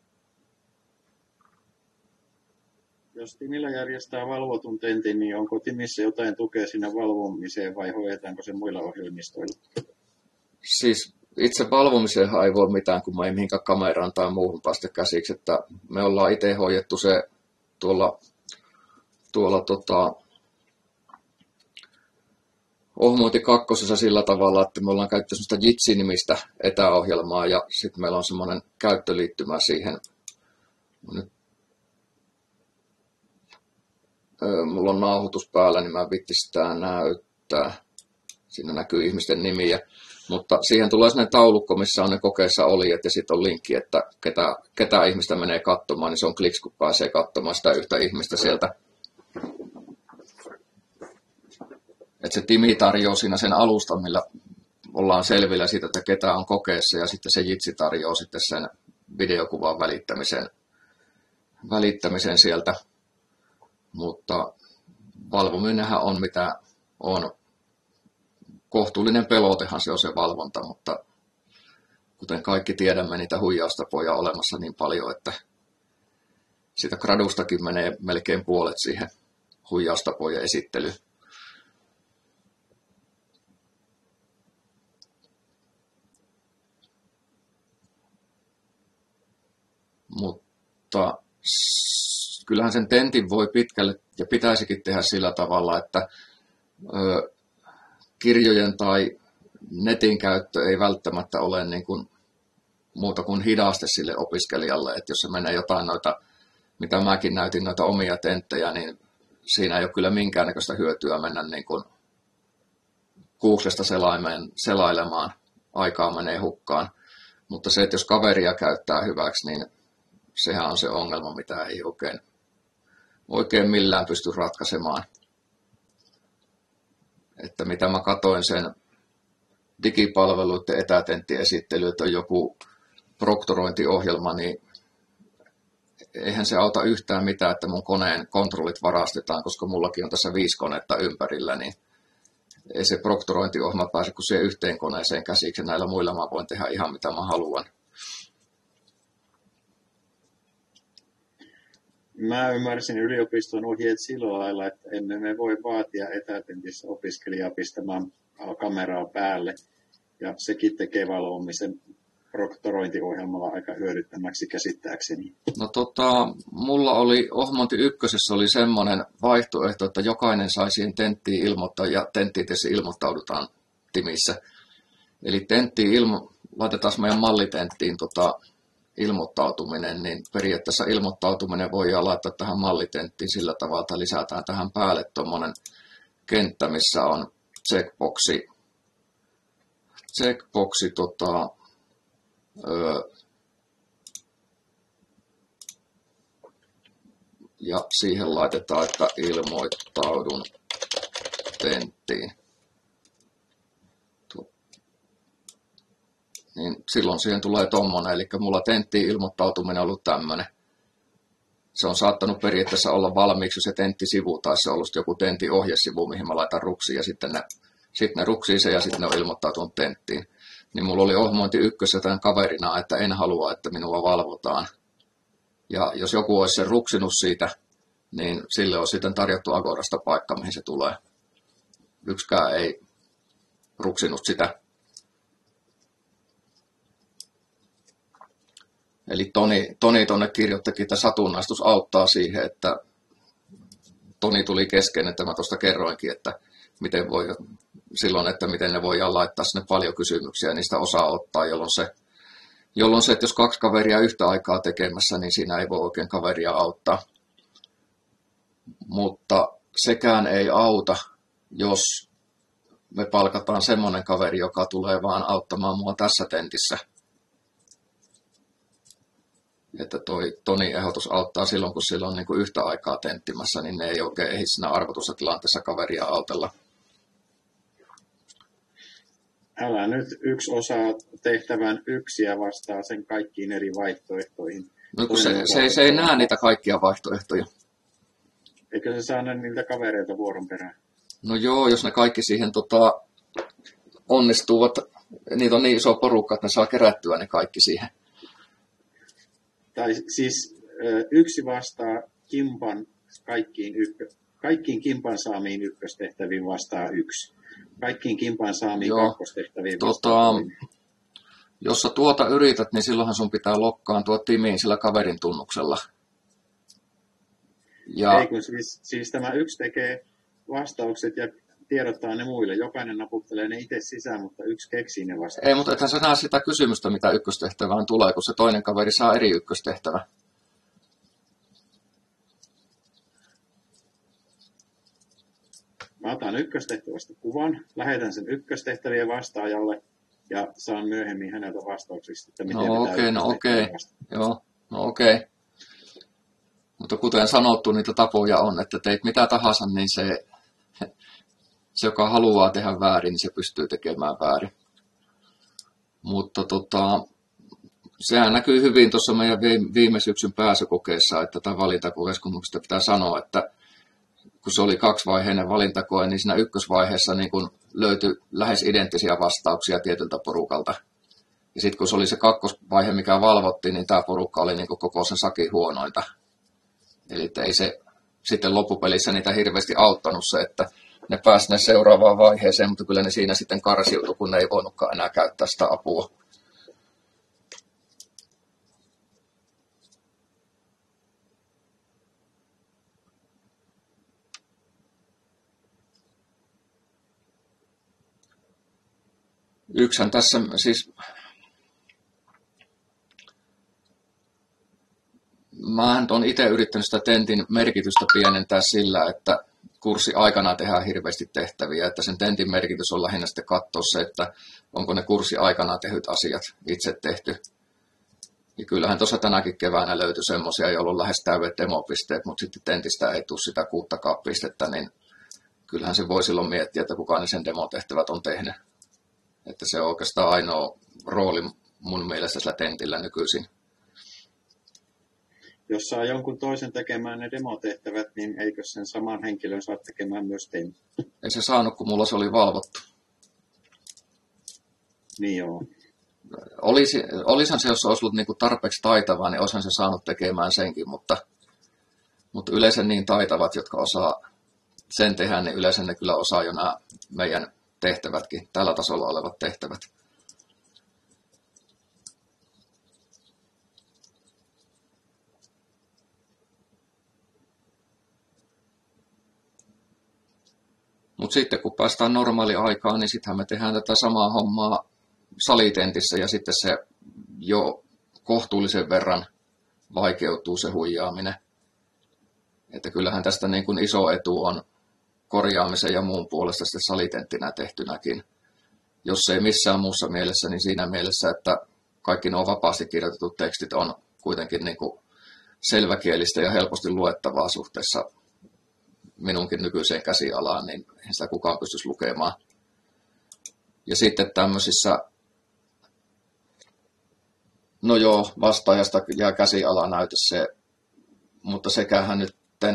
Jos Timillä järjestää valvotun tentin, niin onko Timissä jotain tukea sinne valvomiseen vai hoidetaanko se muilla ohjelmistoilla? Siis itse valvomiseenhan ei voi mitään, kun mä ei mihinkään kameraan tai muuhun päästä käsiksi, että me ollaan itse hoidettu se tuolla Ohmointi kakkosessa sillä tavalla, että me ollaan käytetty semmoista Jitsi-nimistä etäohjelmaa ja sitten meillä on semmoinen käyttöliittymä siihen. Nyt, mulla on nauhoitus päällä, niin mä vittin sitä näyttää. Siinä näkyy ihmisten nimiä. Mutta siihen tulee sellainen taulukko, missä on ne kokeessa olijat ja sitten on linkki, että ketä ihmistä menee katsomaan, niin se on kliks, kun pääsee katsomaan sitä yhtä ihmistä sieltä. Että se Timi tarjoaa siinä sen alustan, millä ollaan selvillä siitä, että ketä on kokeessa, ja sitten se Jitsi tarjoaa sitten sen videokuvan välittämisen sieltä. Mutta valvominenhän on mitä on. Kohtuullinen pelotehan se on se valvonta, mutta kuten kaikki tiedämme, niitä huijaustapoja on olemassa niin paljon, että siitä gradustakin menee melkein puolet siihen huijaustapojen esittelyyn. Mutta kyllähän sen tentin voi pitkälle ja pitäisikin tehdä sillä tavalla, että kirjojen tai netin käyttö ei välttämättä ole niin kuin muuta kuin hidaste sille opiskelijalle. Että jos se menee jotain noita, mitä mäkin näytin, noita omia tenttejä, niin siinä ei ole kyllä minkäännäköistä hyötyä mennä niin kuin Googlesta selailemaan. Aikaa menee hukkaan. Mutta se, että jos kaveria käyttää hyväksi, niin sehän on se ongelma, mitä ei oikein millään pysty ratkaisemaan. Että mitä mä katoin sen digipalveluiden etätenttiesittely, että on joku proktorointiohjelma, niin eihän se auta yhtään mitään, että mun koneen kontrollit varastetaan, koska mullakin on tässä 5 konetta ympärillä, niin ei se proktorointiohjelma pääse kuin siihen yhteen koneeseen käsiksi, ja näillä muilla mä voin tehdä ihan mitä mä haluan. Mä ymmärsin yliopiston ohjeet sillä lailla, että emme me voi vaatia etätentissä opiskelijaa pistämään kameraa päälle. Ja sekin tekee valvomisen proktorointiohjelmalla aika hyödyttömäksi käsittääkseni. No mulla oli Ohmonti ykkösessä oli semmoinen vaihtoehto, että jokainen sai siihen tenttiin ilmoittaa ja tenttiin tietysti ilmoittaudutaan Timissä. Eli laitetaan meidän mallitenttiin ilmoittautuminen, niin periaatteessa ilmoittautuminen voidaan laittaa tähän mallitenttiin sillä tavalla, että lisätään tähän päälle tuommoinen kenttä, missä on checkboxi ja siihen laitetaan, että ilmoittaudun tenttiin. Niin silloin siihen tulee tommonen, eli mulla tenttiin ilmoittautuminen on ollut tämmönen. Se on saattanut periaatteessa olla valmiiksi se tenttisivu tai se on ollut joku tentin ohjesivu, mihin mä laitan ruksiin ja sitten ne ruksii se ja sitten ne on ilmoittautunut tenttiin. Niin mulla oli Ohmointi ykkössä tämän kaverina, että en halua, että minua valvotaan. Ja jos joku olisi sen ruksinut siitä, niin sille on sitten tarjottu Agorasta paikka, mihin se tulee. Yksikään ei ruksinut sitä. Eli Toni tuonne kirjoittakin, että satunnaistus auttaa siihen, että Toni tuli kesken, että mä tuosta kerroinkin, että miten voi silloin, että miten ne voidaan laittaa sinne paljon kysymyksiä ja niistä osaa ottaa, jolloin se, että jos 2 kaveria yhtä aikaa tekemässä, niin siinä ei voi oikein kaveria auttaa. Mutta sekään ei auta, jos me palkataan semmoinen kaveri, joka tulee vaan auttamaan mua tässä tentissä. Että toi Tonin ehdotus auttaa silloin, kun sillä on niin kuin yhtä aikaa tenttimässä, niin ne ei oikein ehdi siinä arvotussa tilanteessa kaveria autella. Älä nyt yksi osa tehtävän yksi ja vastaa sen kaikkiin eri vaihtoehtoihin. No kun se ei näe niitä kaikkia vaihtoehtoja. Eikö se saa niiltä kavereilta vuoron perään? No joo, jos ne kaikki siihen onnistuvat, niitä on niin iso porukka, että ne saa kerättyä ne kaikki siihen. Tai siis yksi vastaa kimpan kaikkiin kimpan saamiin ykköstehtäviin vastaa yksi. Kaikkiin kimpan saamiin kakkostehtäviin vastaa jos sä tuota yrität, niin silloinhan sun pitää lokkaantua timiin sillä kaverin tunnuksella. Ei kun siis tämä yksi tekee vastaukset ja tiedottaa ne muille. Jokainen naputtelee ne itse sisään, mutta yksi keksii ne vastaukset. Ei, mutta ethän sä näe sitä kysymystä, mitä ykköstehtävään tulee, kun se toinen kaveri saa eri ykköstehtävä. Mä otan ykköstehtävästä kuvan, lähetän sen ykköstehtävien vastaajalle ja saan myöhemmin häneltä vastauksista, että miten okei. Mutta kuten sanottu, niitä tapoja on, että teit mitä tahansa, niin se joka haluaa tehdä väärin, niin se pystyy tekemään väärin. Mutta sehän näkyy hyvin tuossa meidän viime syksyn pääsykokeessa, että tämä valintakokeessa pitää sanoa, että kun se oli 2-vaiheinen valintakoe, niin siinä ykkösvaiheessa niin kun löytyi lähes identtisiä vastauksia tietyltä porukalta. Ja sitten kun se oli se 2-vaihe, mikä valvottiin, niin tämä porukka oli niin koko sen sakin huonointa. Eli ei se sitten loppupelissä niitä hirveästi auttanut se, että ne pääsi ne seuraavaan vaiheeseen, mutta kyllä ne siinä sitten karsiutui, kun ne ei voinutkaan enää käyttää sitä apua. Yksihän tässä siis, mä olen itse yrittänyt sitä tentin merkitystä pienentää sillä, että kurssi aikana tehdään hirveästi tehtäviä, että sen tentin merkitys on lähinnä sitten katsoa se, että onko ne kurssi aikana tehdyt asiat itse tehty. Ja kyllähän tuossa tänäkin keväänä löytyi semmoisia, joilla on lähes täydet demopisteet, mutta sitten tentistä ei tule sitä 6 pistettä, niin kyllähän se voi silloin miettiä, että kuka ne sen demotehtävät on tehnyt. Että se on oikeastaan ainoa rooli mun mielestä sillä tentillä nykyisin. Jos saa jonkun toisen tekemään ne demotehtävät, niin eikö sen saman henkilön saa tekemään myös tentti? Ei se saanut, kun mulla se oli valvottu. Niin joo. Olisihan se, jos se olisi ollut niinku tarpeeksi taitavaa, niin olisihan se saanut tekemään senkin, mutta yleensä niin taitavat, jotka osaa sen tehdä, niin yleensä ne kyllä osaa jo nämä meidän tehtävätkin, tällä tasolla olevat tehtävät. Mutta sitten kun päästään normaaliaikaan, niin sittenhän me tehdään tätä samaa hommaa salitentissä ja sitten se jo kohtuullisen verran vaikeutuu se huijaaminen. Että kyllähän tästä niin kuin iso etu on korjaamisen ja muun puolesta sitten salitenttinä tehtynäkin. Jos ei missään muussa mielessä, niin siinä mielessä, että kaikki nuo vapaasti kirjoitetut tekstit on kuitenkin niin kuin selväkielistä ja helposti luettavaa suhteessa minunkin nykyiseen käsialaan, niin ei sitä kukaan pystyisi lukemaan. Ja sitten tämmöisissä, no joo, vastaajasta jää käsiala näytä se, mutta sekähän nyt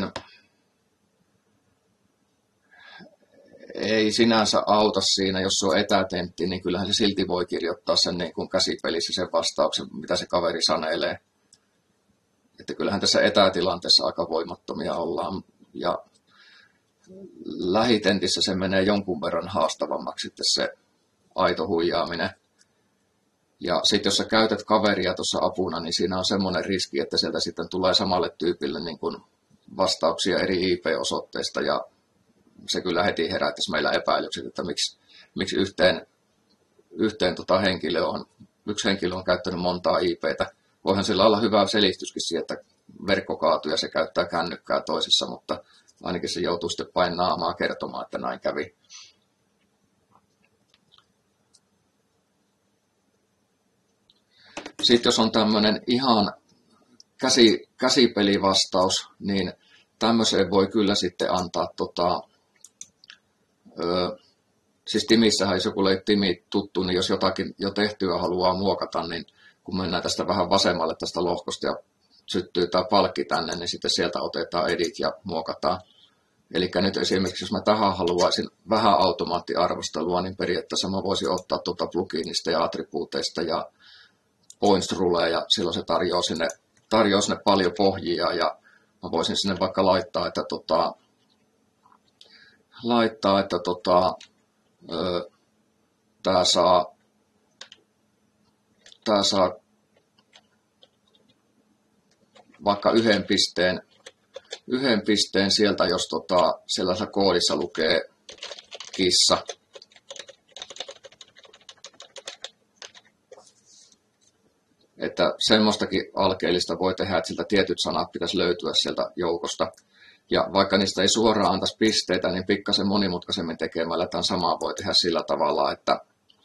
ei sinänsä auta siinä, jos se on etätentti, niin kyllähän se silti voi kirjoittaa sen niin kuin käsipelissä sen vastauksen, mitä se kaveri sanelee. Että kyllähän tässä etätilanteessa aika voimattomia ollaan. Ja lähitentissä se menee jonkun verran haastavammaksi sitten se aito huijaaminen. Ja sitten jos sä käytät kaveria tuossa apuna, niin siinä on semmoinen riski, että sieltä sitten tulee samalle tyypille niin kuin vastauksia eri IP-osoitteista. Ja se kyllä heti herättäisi meillä epäilykset, että miksi yhteen yksi henkilö on käyttänyt montaa IPtä. Voihan sillä olla hyvä selityskin siihen, että verkko kaatui ja se käyttää kännykkää toisessa, mutta ainakin se joutuu sitten pain naamaa kertomaan, että näin kävi. Sitten jos on tämmöinen ihan käsipelivastaus, niin tämmöiseen voi kyllä sitten antaa, siis Timissähän, jos joku ei Timi tuttu, niin jos jotakin jo tehtyä haluaa muokata, niin kun mennään tästä vähän vasemmalle tästä lohkosta ja syttyy tämä palkki tänne, niin sitten sieltä otetaan edit ja muokataan. Eli nyt esimerkiksi, jos mä tähän haluaisin vähän automaattiarvostelua, niin periaatteessa mä voisin ottaa pluginista ja attribuuteista ja points ruleja, ja silloin se tarjoaa sinne paljon pohjia, ja mä voisin sinne vaikka laittaa, että tää saa vaikka yhden pisteen sieltä, jos siellä koodissa lukee kissa. Että semmoistakin alkeellista voi tehdä, että siltä tietyt sanat pitäisi löytyä sieltä joukosta. Ja vaikka niistä ei suoraan antaisi pisteitä, niin pikkasen monimutkaisemmin tekemällä tämän samaa voi tehdä sillä tavalla, että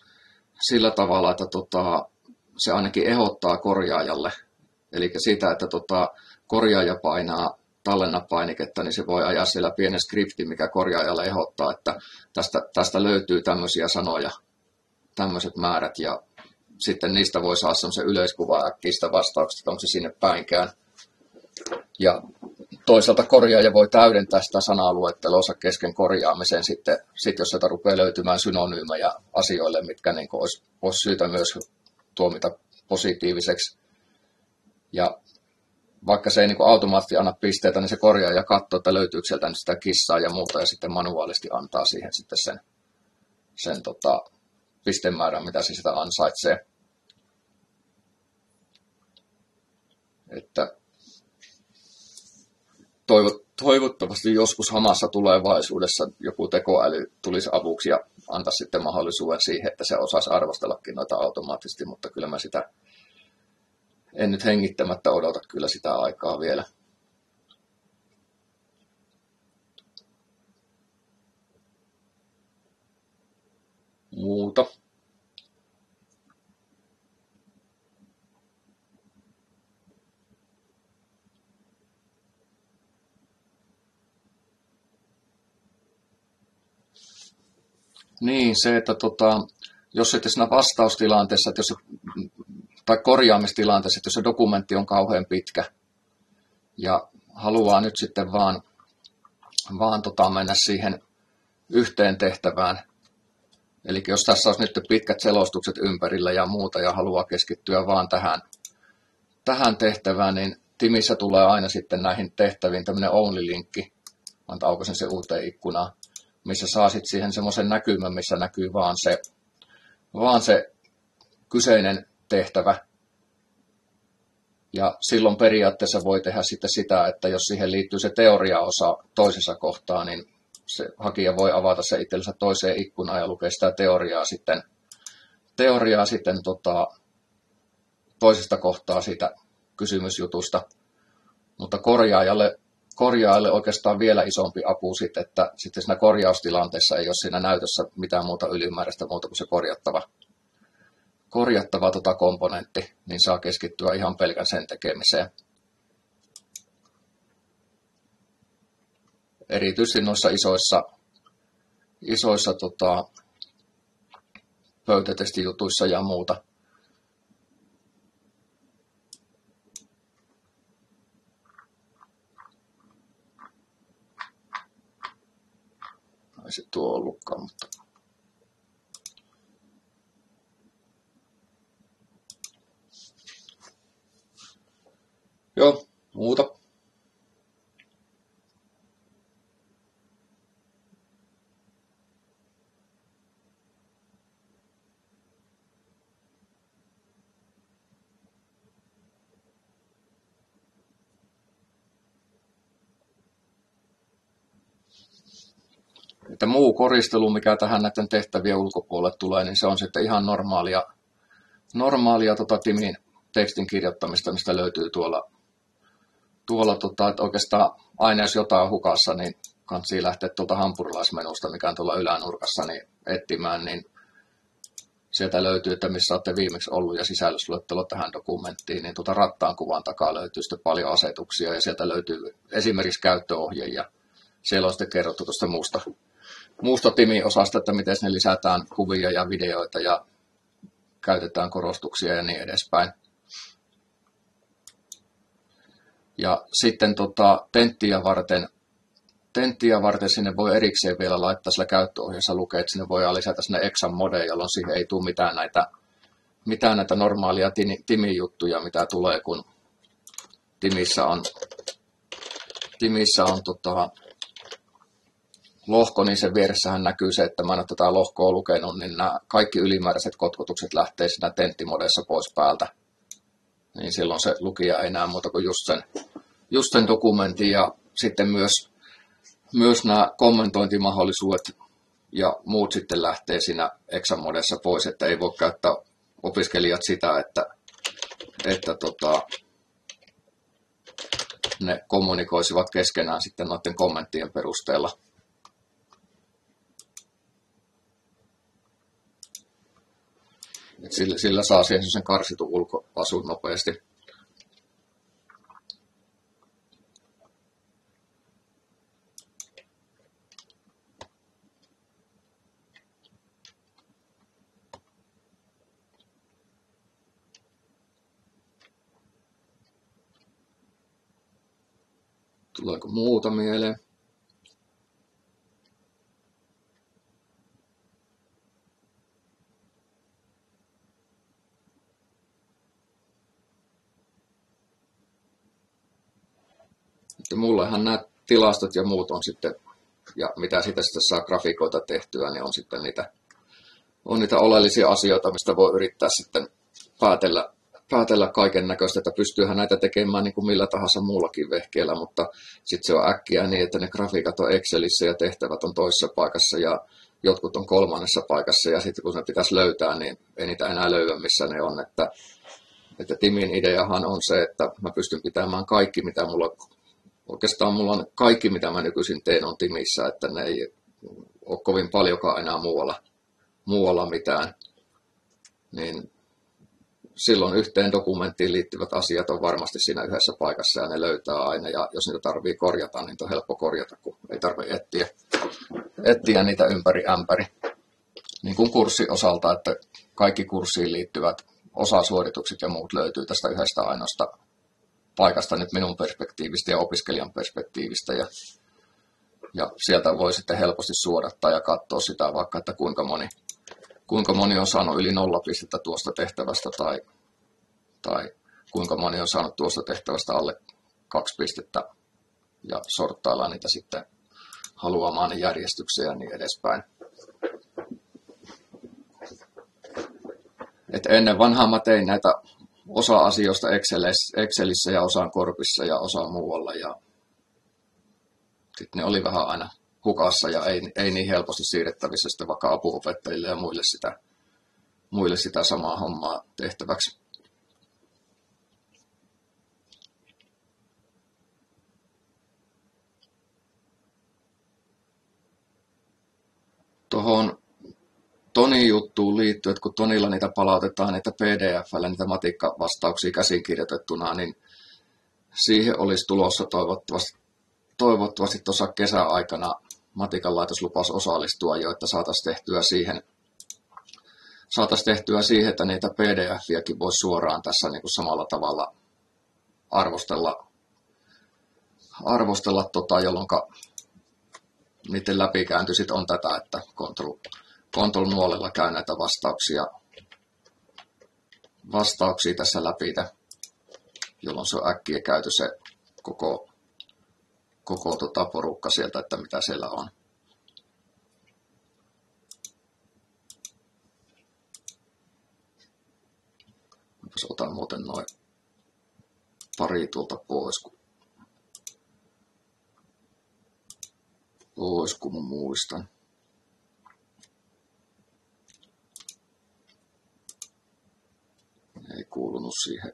se ainakin ehdottaa korjaajalle. Eli siitä, että korjaaja painaa tallennapainiketta, niin se voi ajaa siellä pienen skriptin, mikä korjaajalle ehdottaa, että tästä löytyy tämmöisiä sanoja, tämmöiset määrät, ja sitten niistä voi saada semmoisen yleiskuvan äkkiistä vastauksesta, onko se sinne päinkään. Ja toisaalta korjaaja voi täydentää sitä sanaluettelonsa kesken korjaamisen, sitten jos sieltä rupeaa löytymään synonyymejä asioille, mitkä niin olisi syytä myös tuomita positiiviseksi. Ja vaikka se ei niin automaattisesti anna pisteitä, niin se korjaaja katsoo, että löytyykö sieltä nyt sitä kissaa ja muuta, ja sitten manuaalisesti antaa siihen sitten sen pistemäärän, mitä se sitä ansaitsee. Että toivottavasti joskus hamassa tulevaisuudessa joku tekoäly tulisi avuksi ja antaisi sitten mahdollisuuden siihen, että se osaisi arvostellakin noita automaattisesti, mutta kyllä mä sitä en nyt hengittämättä odota kyllä sitä aikaa vielä. Muuta. Niin, se, että jos sitten siinä vastaustilanteessa, tai korjaamistilanteessa, että jos se dokumentti on kauhean pitkä ja haluaa nyt sitten vaan mennä siihen yhteen tehtävään, eli jos tässä olisi nyt pitkät selostukset ympärillä ja muuta ja haluaa keskittyä vaan tähän tehtävään, niin Timissä tulee aina sitten näihin tehtäviin tämmöinen only-linkki, aukaisen se uuteen ikkunaan, missä saa sitten siihen semmoisen näkymän, missä näkyy vaan se kyseinen tehtävä. Ja silloin periaatteessa voi tehdä sitten sitä, että jos siihen liittyy se teoriaosa toisessa kohtaa, niin se hakija voi avata se itsellensä toiseen ikkunaan ja lukea sitä teoriaa sitten toisesta kohtaa siitä kysymysjutusta. Mutta korjaajalle oikeastaan vielä isompi apu sitten, että sitten siinä korjaustilanteessa ei ole siinä näytössä mitään muuta ylimääräistä muuta kuin se korjattava komponentti, niin saa keskittyä ihan pelkän sen tekemiseen. Erityisesti noissa isoissa pöytätestijutuissa ja muuta. Ei se tuo ollutkaan, mutta joo, muuta. Että muu koristelu, mikä tähän näiden tehtävien ulkopuolelle tulee, niin se on sitten ihan normaalia Timin tekstin kirjoittamista, mistä löytyy tuolla että oikeastaan aina jos jotain on hukassa, niin kannattaa lähteä tuolta hampurilaismenusta, mikä on tuolla ylänurkassa, niin etsimään, niin sieltä löytyy, että missä olette viimeksi ollut ja sisällysluettelo tähän dokumenttiin, niin rattaan kuvan takaa löytyy sitten paljon asetuksia ja sieltä löytyy esimerkiksi käyttöohje ja siellä on sitten kerrottu tuosta muusta Timin-osasta, että miten ne lisätään kuvia ja videoita ja käytetään korostuksia ja niin edespäin. Ja sitten tenttiä varten sinne voi erikseen vielä laittaa sillä käyttöohjeessa lukea, että sinne voi lisätä sinne exam mode, jolloin siihen ei tule mitään näitä normaalia Timin juttuja, mitä tulee, kun Timissä on lohko, niin sen vieressähän näkyy se, että mä en ole tätä lohkoa lukenut, niin nämä kaikki ylimääräiset kotkotukset lähtee siinä tenttimodeessa pois päältä. Niin silloin se lukija ei näe muuta kuin just sen dokumentin ja sitten myös nämä kommentointimahdollisuudet ja muut sitten lähtee siinä exam-modessa pois, että ei voi käyttää opiskelijat sitä, että ne kommunikoisivat keskenään sitten noiden kommenttien perusteella. Sillä saa siihen sen karsitun ulkoasun nopeasti. Tuleeko muuta mieleen? Mullehan nämä tilastot ja muut on sitten, ja mitä siitä sitten saa grafikoita tehtyä, niin on sitten niitä oleellisia asioita, mistä voi yrittää sitten päätellä kaiken näköistä, että pystyyhän näitä tekemään niin kuin millä tahansa muullakin vehkeellä, mutta sitten se on äkkiä niin, että ne grafiikat on Excelissä ja tehtävät on toisessa paikassa ja jotkut on kolmannessa paikassa ja sitten kun ne pitäisi löytää, niin ei niitä enää löyä, missä ne on. Että Timin ideahan on se, että mä pystyn pitämään kaikki, mitä mulla on kaikki, mitä mä nykyisin teen, on Timissä, että ne ei ole kovin paljonkaan enää muualla mitään. Niin silloin yhteen dokumenttiin liittyvät asiat on varmasti siinä yhdessä paikassa ja ne löytää aina. Ja jos niitä tarvitsee korjata, niin on helppo korjata, kun ei tarvitse etsiä niitä ympäri ämpäri. Niin kuin kurssin osalta, että kaikki kurssiin liittyvät osasuoritukset ja muut löytyy tästä yhdestä ainoasta paikasta nyt minun perspektiivistä ja opiskelijan perspektiivistä. Ja sieltä voi sitten helposti suodattaa ja katsoa sitä vaikka, että kuinka moni on saanut yli 0 pistettä tuosta tehtävästä tai kuinka moni on saanut tuosta tehtävästä alle 2 pistettä ja sorttaillaan niitä sitten haluamaan järjestykseen ja niin edespäin. Et ennen vanhaa mä tein näitä osa asioista Excelissä ja osaan Korpissa ja osaan muualla ja sitten ne oli vähän aina hukassa ja ei niin helposti siirrettävissä sitten vaikka apuopettajille ja muille sitä samaa hommaa tehtäväksi. Tuohon Tonin juttuun liittyen, että kun Tonilla niitä palautetaan niitä PDF-llä, niitä matikkavastauksia käsikirjoitettuna, niin siihen olisi tulossa toivottavasti tuossa kesäaikana Matikan laitos lupasi osallistua jo, että saataisiin tehtyä siihen, että niitä PDF-iäkin voisi suoraan tässä niin kuin samalla tavalla arvostella jolloin niiden läpikäänty sit on tätä, että Ctrl-nuolella käy näitä vastauksia tässä läpi, jolloin se on äkkiä käyty se koko porukka sieltä, että mitä siellä on. Otan muuten noin pari tuolta pois, kun muistan. kuulunut siihen.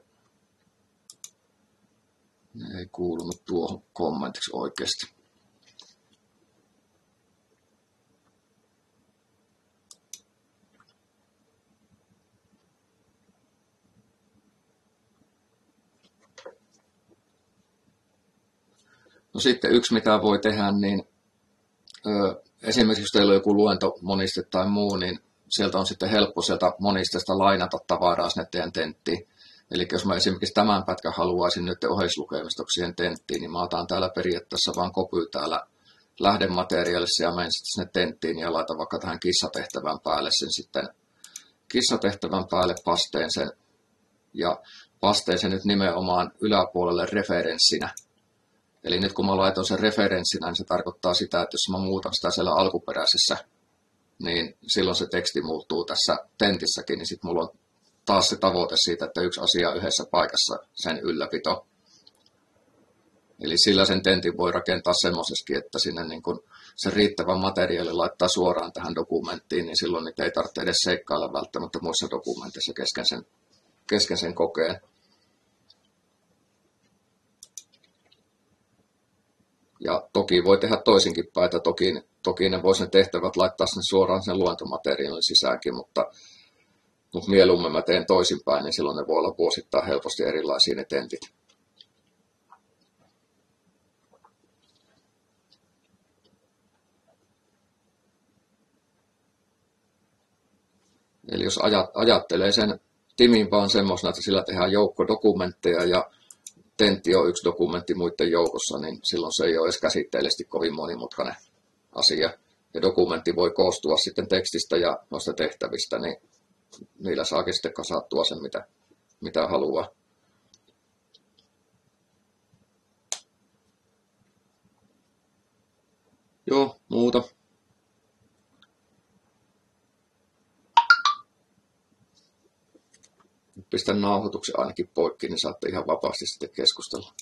Ne ei kuulunut tuohon kommentiksi oikeasti. No sitten yksi mitä voi tehdä, niin esimerkiksi jos teillä on joku luentomoniste tai muu, niin sieltä on sitten helppo sieltä monistesta lainata tavaraa sinne teidän tenttiin. Eli jos mä esimerkiksi tämän pätkän haluaisin nyt oheislukemistoksi siihen tenttiin, niin mä otan täällä periaatteessa vaan kopy täällä lähdemateriaalissa ja menen sitten sinne tenttiin ja laitan vaikka tähän kissatehtävän päälle sen sitten kissatehtävän päälle pasteen sen ja pasteen sen nyt nimenomaan yläpuolelle referenssinä. Eli nyt kun mä laitan sen referenssinä, niin se tarkoittaa sitä, että jos mä muutan sitä siellä alkuperäisessä, niin silloin se teksti muuttuu tässä tentissäkin, niin sitten mulla on taas se tavoite siitä, että yksi asia yhdessä paikassa sen ylläpito. Eli sillä sen tentin voi rakentaa semmoisessakin, että sinne niin kun sen riittävän materiaali laittaa suoraan tähän dokumenttiin, niin silloin niitä ei tarvitse edes seikkailla välttämättä muissa dokumenteissa kesken sen kokeen. Ja toki voi tehdä toisinkin päin, että toki ne voisi ne tehtävät laittaa sen suoraan sen luontomateriaalin sisäänkin, mutta mieluummin mä teen toisinpäin, niin silloin ne voi olla vuosittain helposti erilaisia ne tentit. Eli jos ajattelee sen timin vaan semmoisena, että sillä tehdään joukko dokumentteja ja tentti on yksi dokumentti muiden joukossa, niin silloin se ei ole edes käsitteellisesti kovin monimutkainen asia. Ja dokumentti voi koostua sitten tekstistä ja noista tehtävistä, niin niillä saakin sitten kasattua sen, mitä haluaa. Joo, muuta. Pistän nauhoituksen ainakin poikki, niin saatte ihan vapaasti sitten keskustella.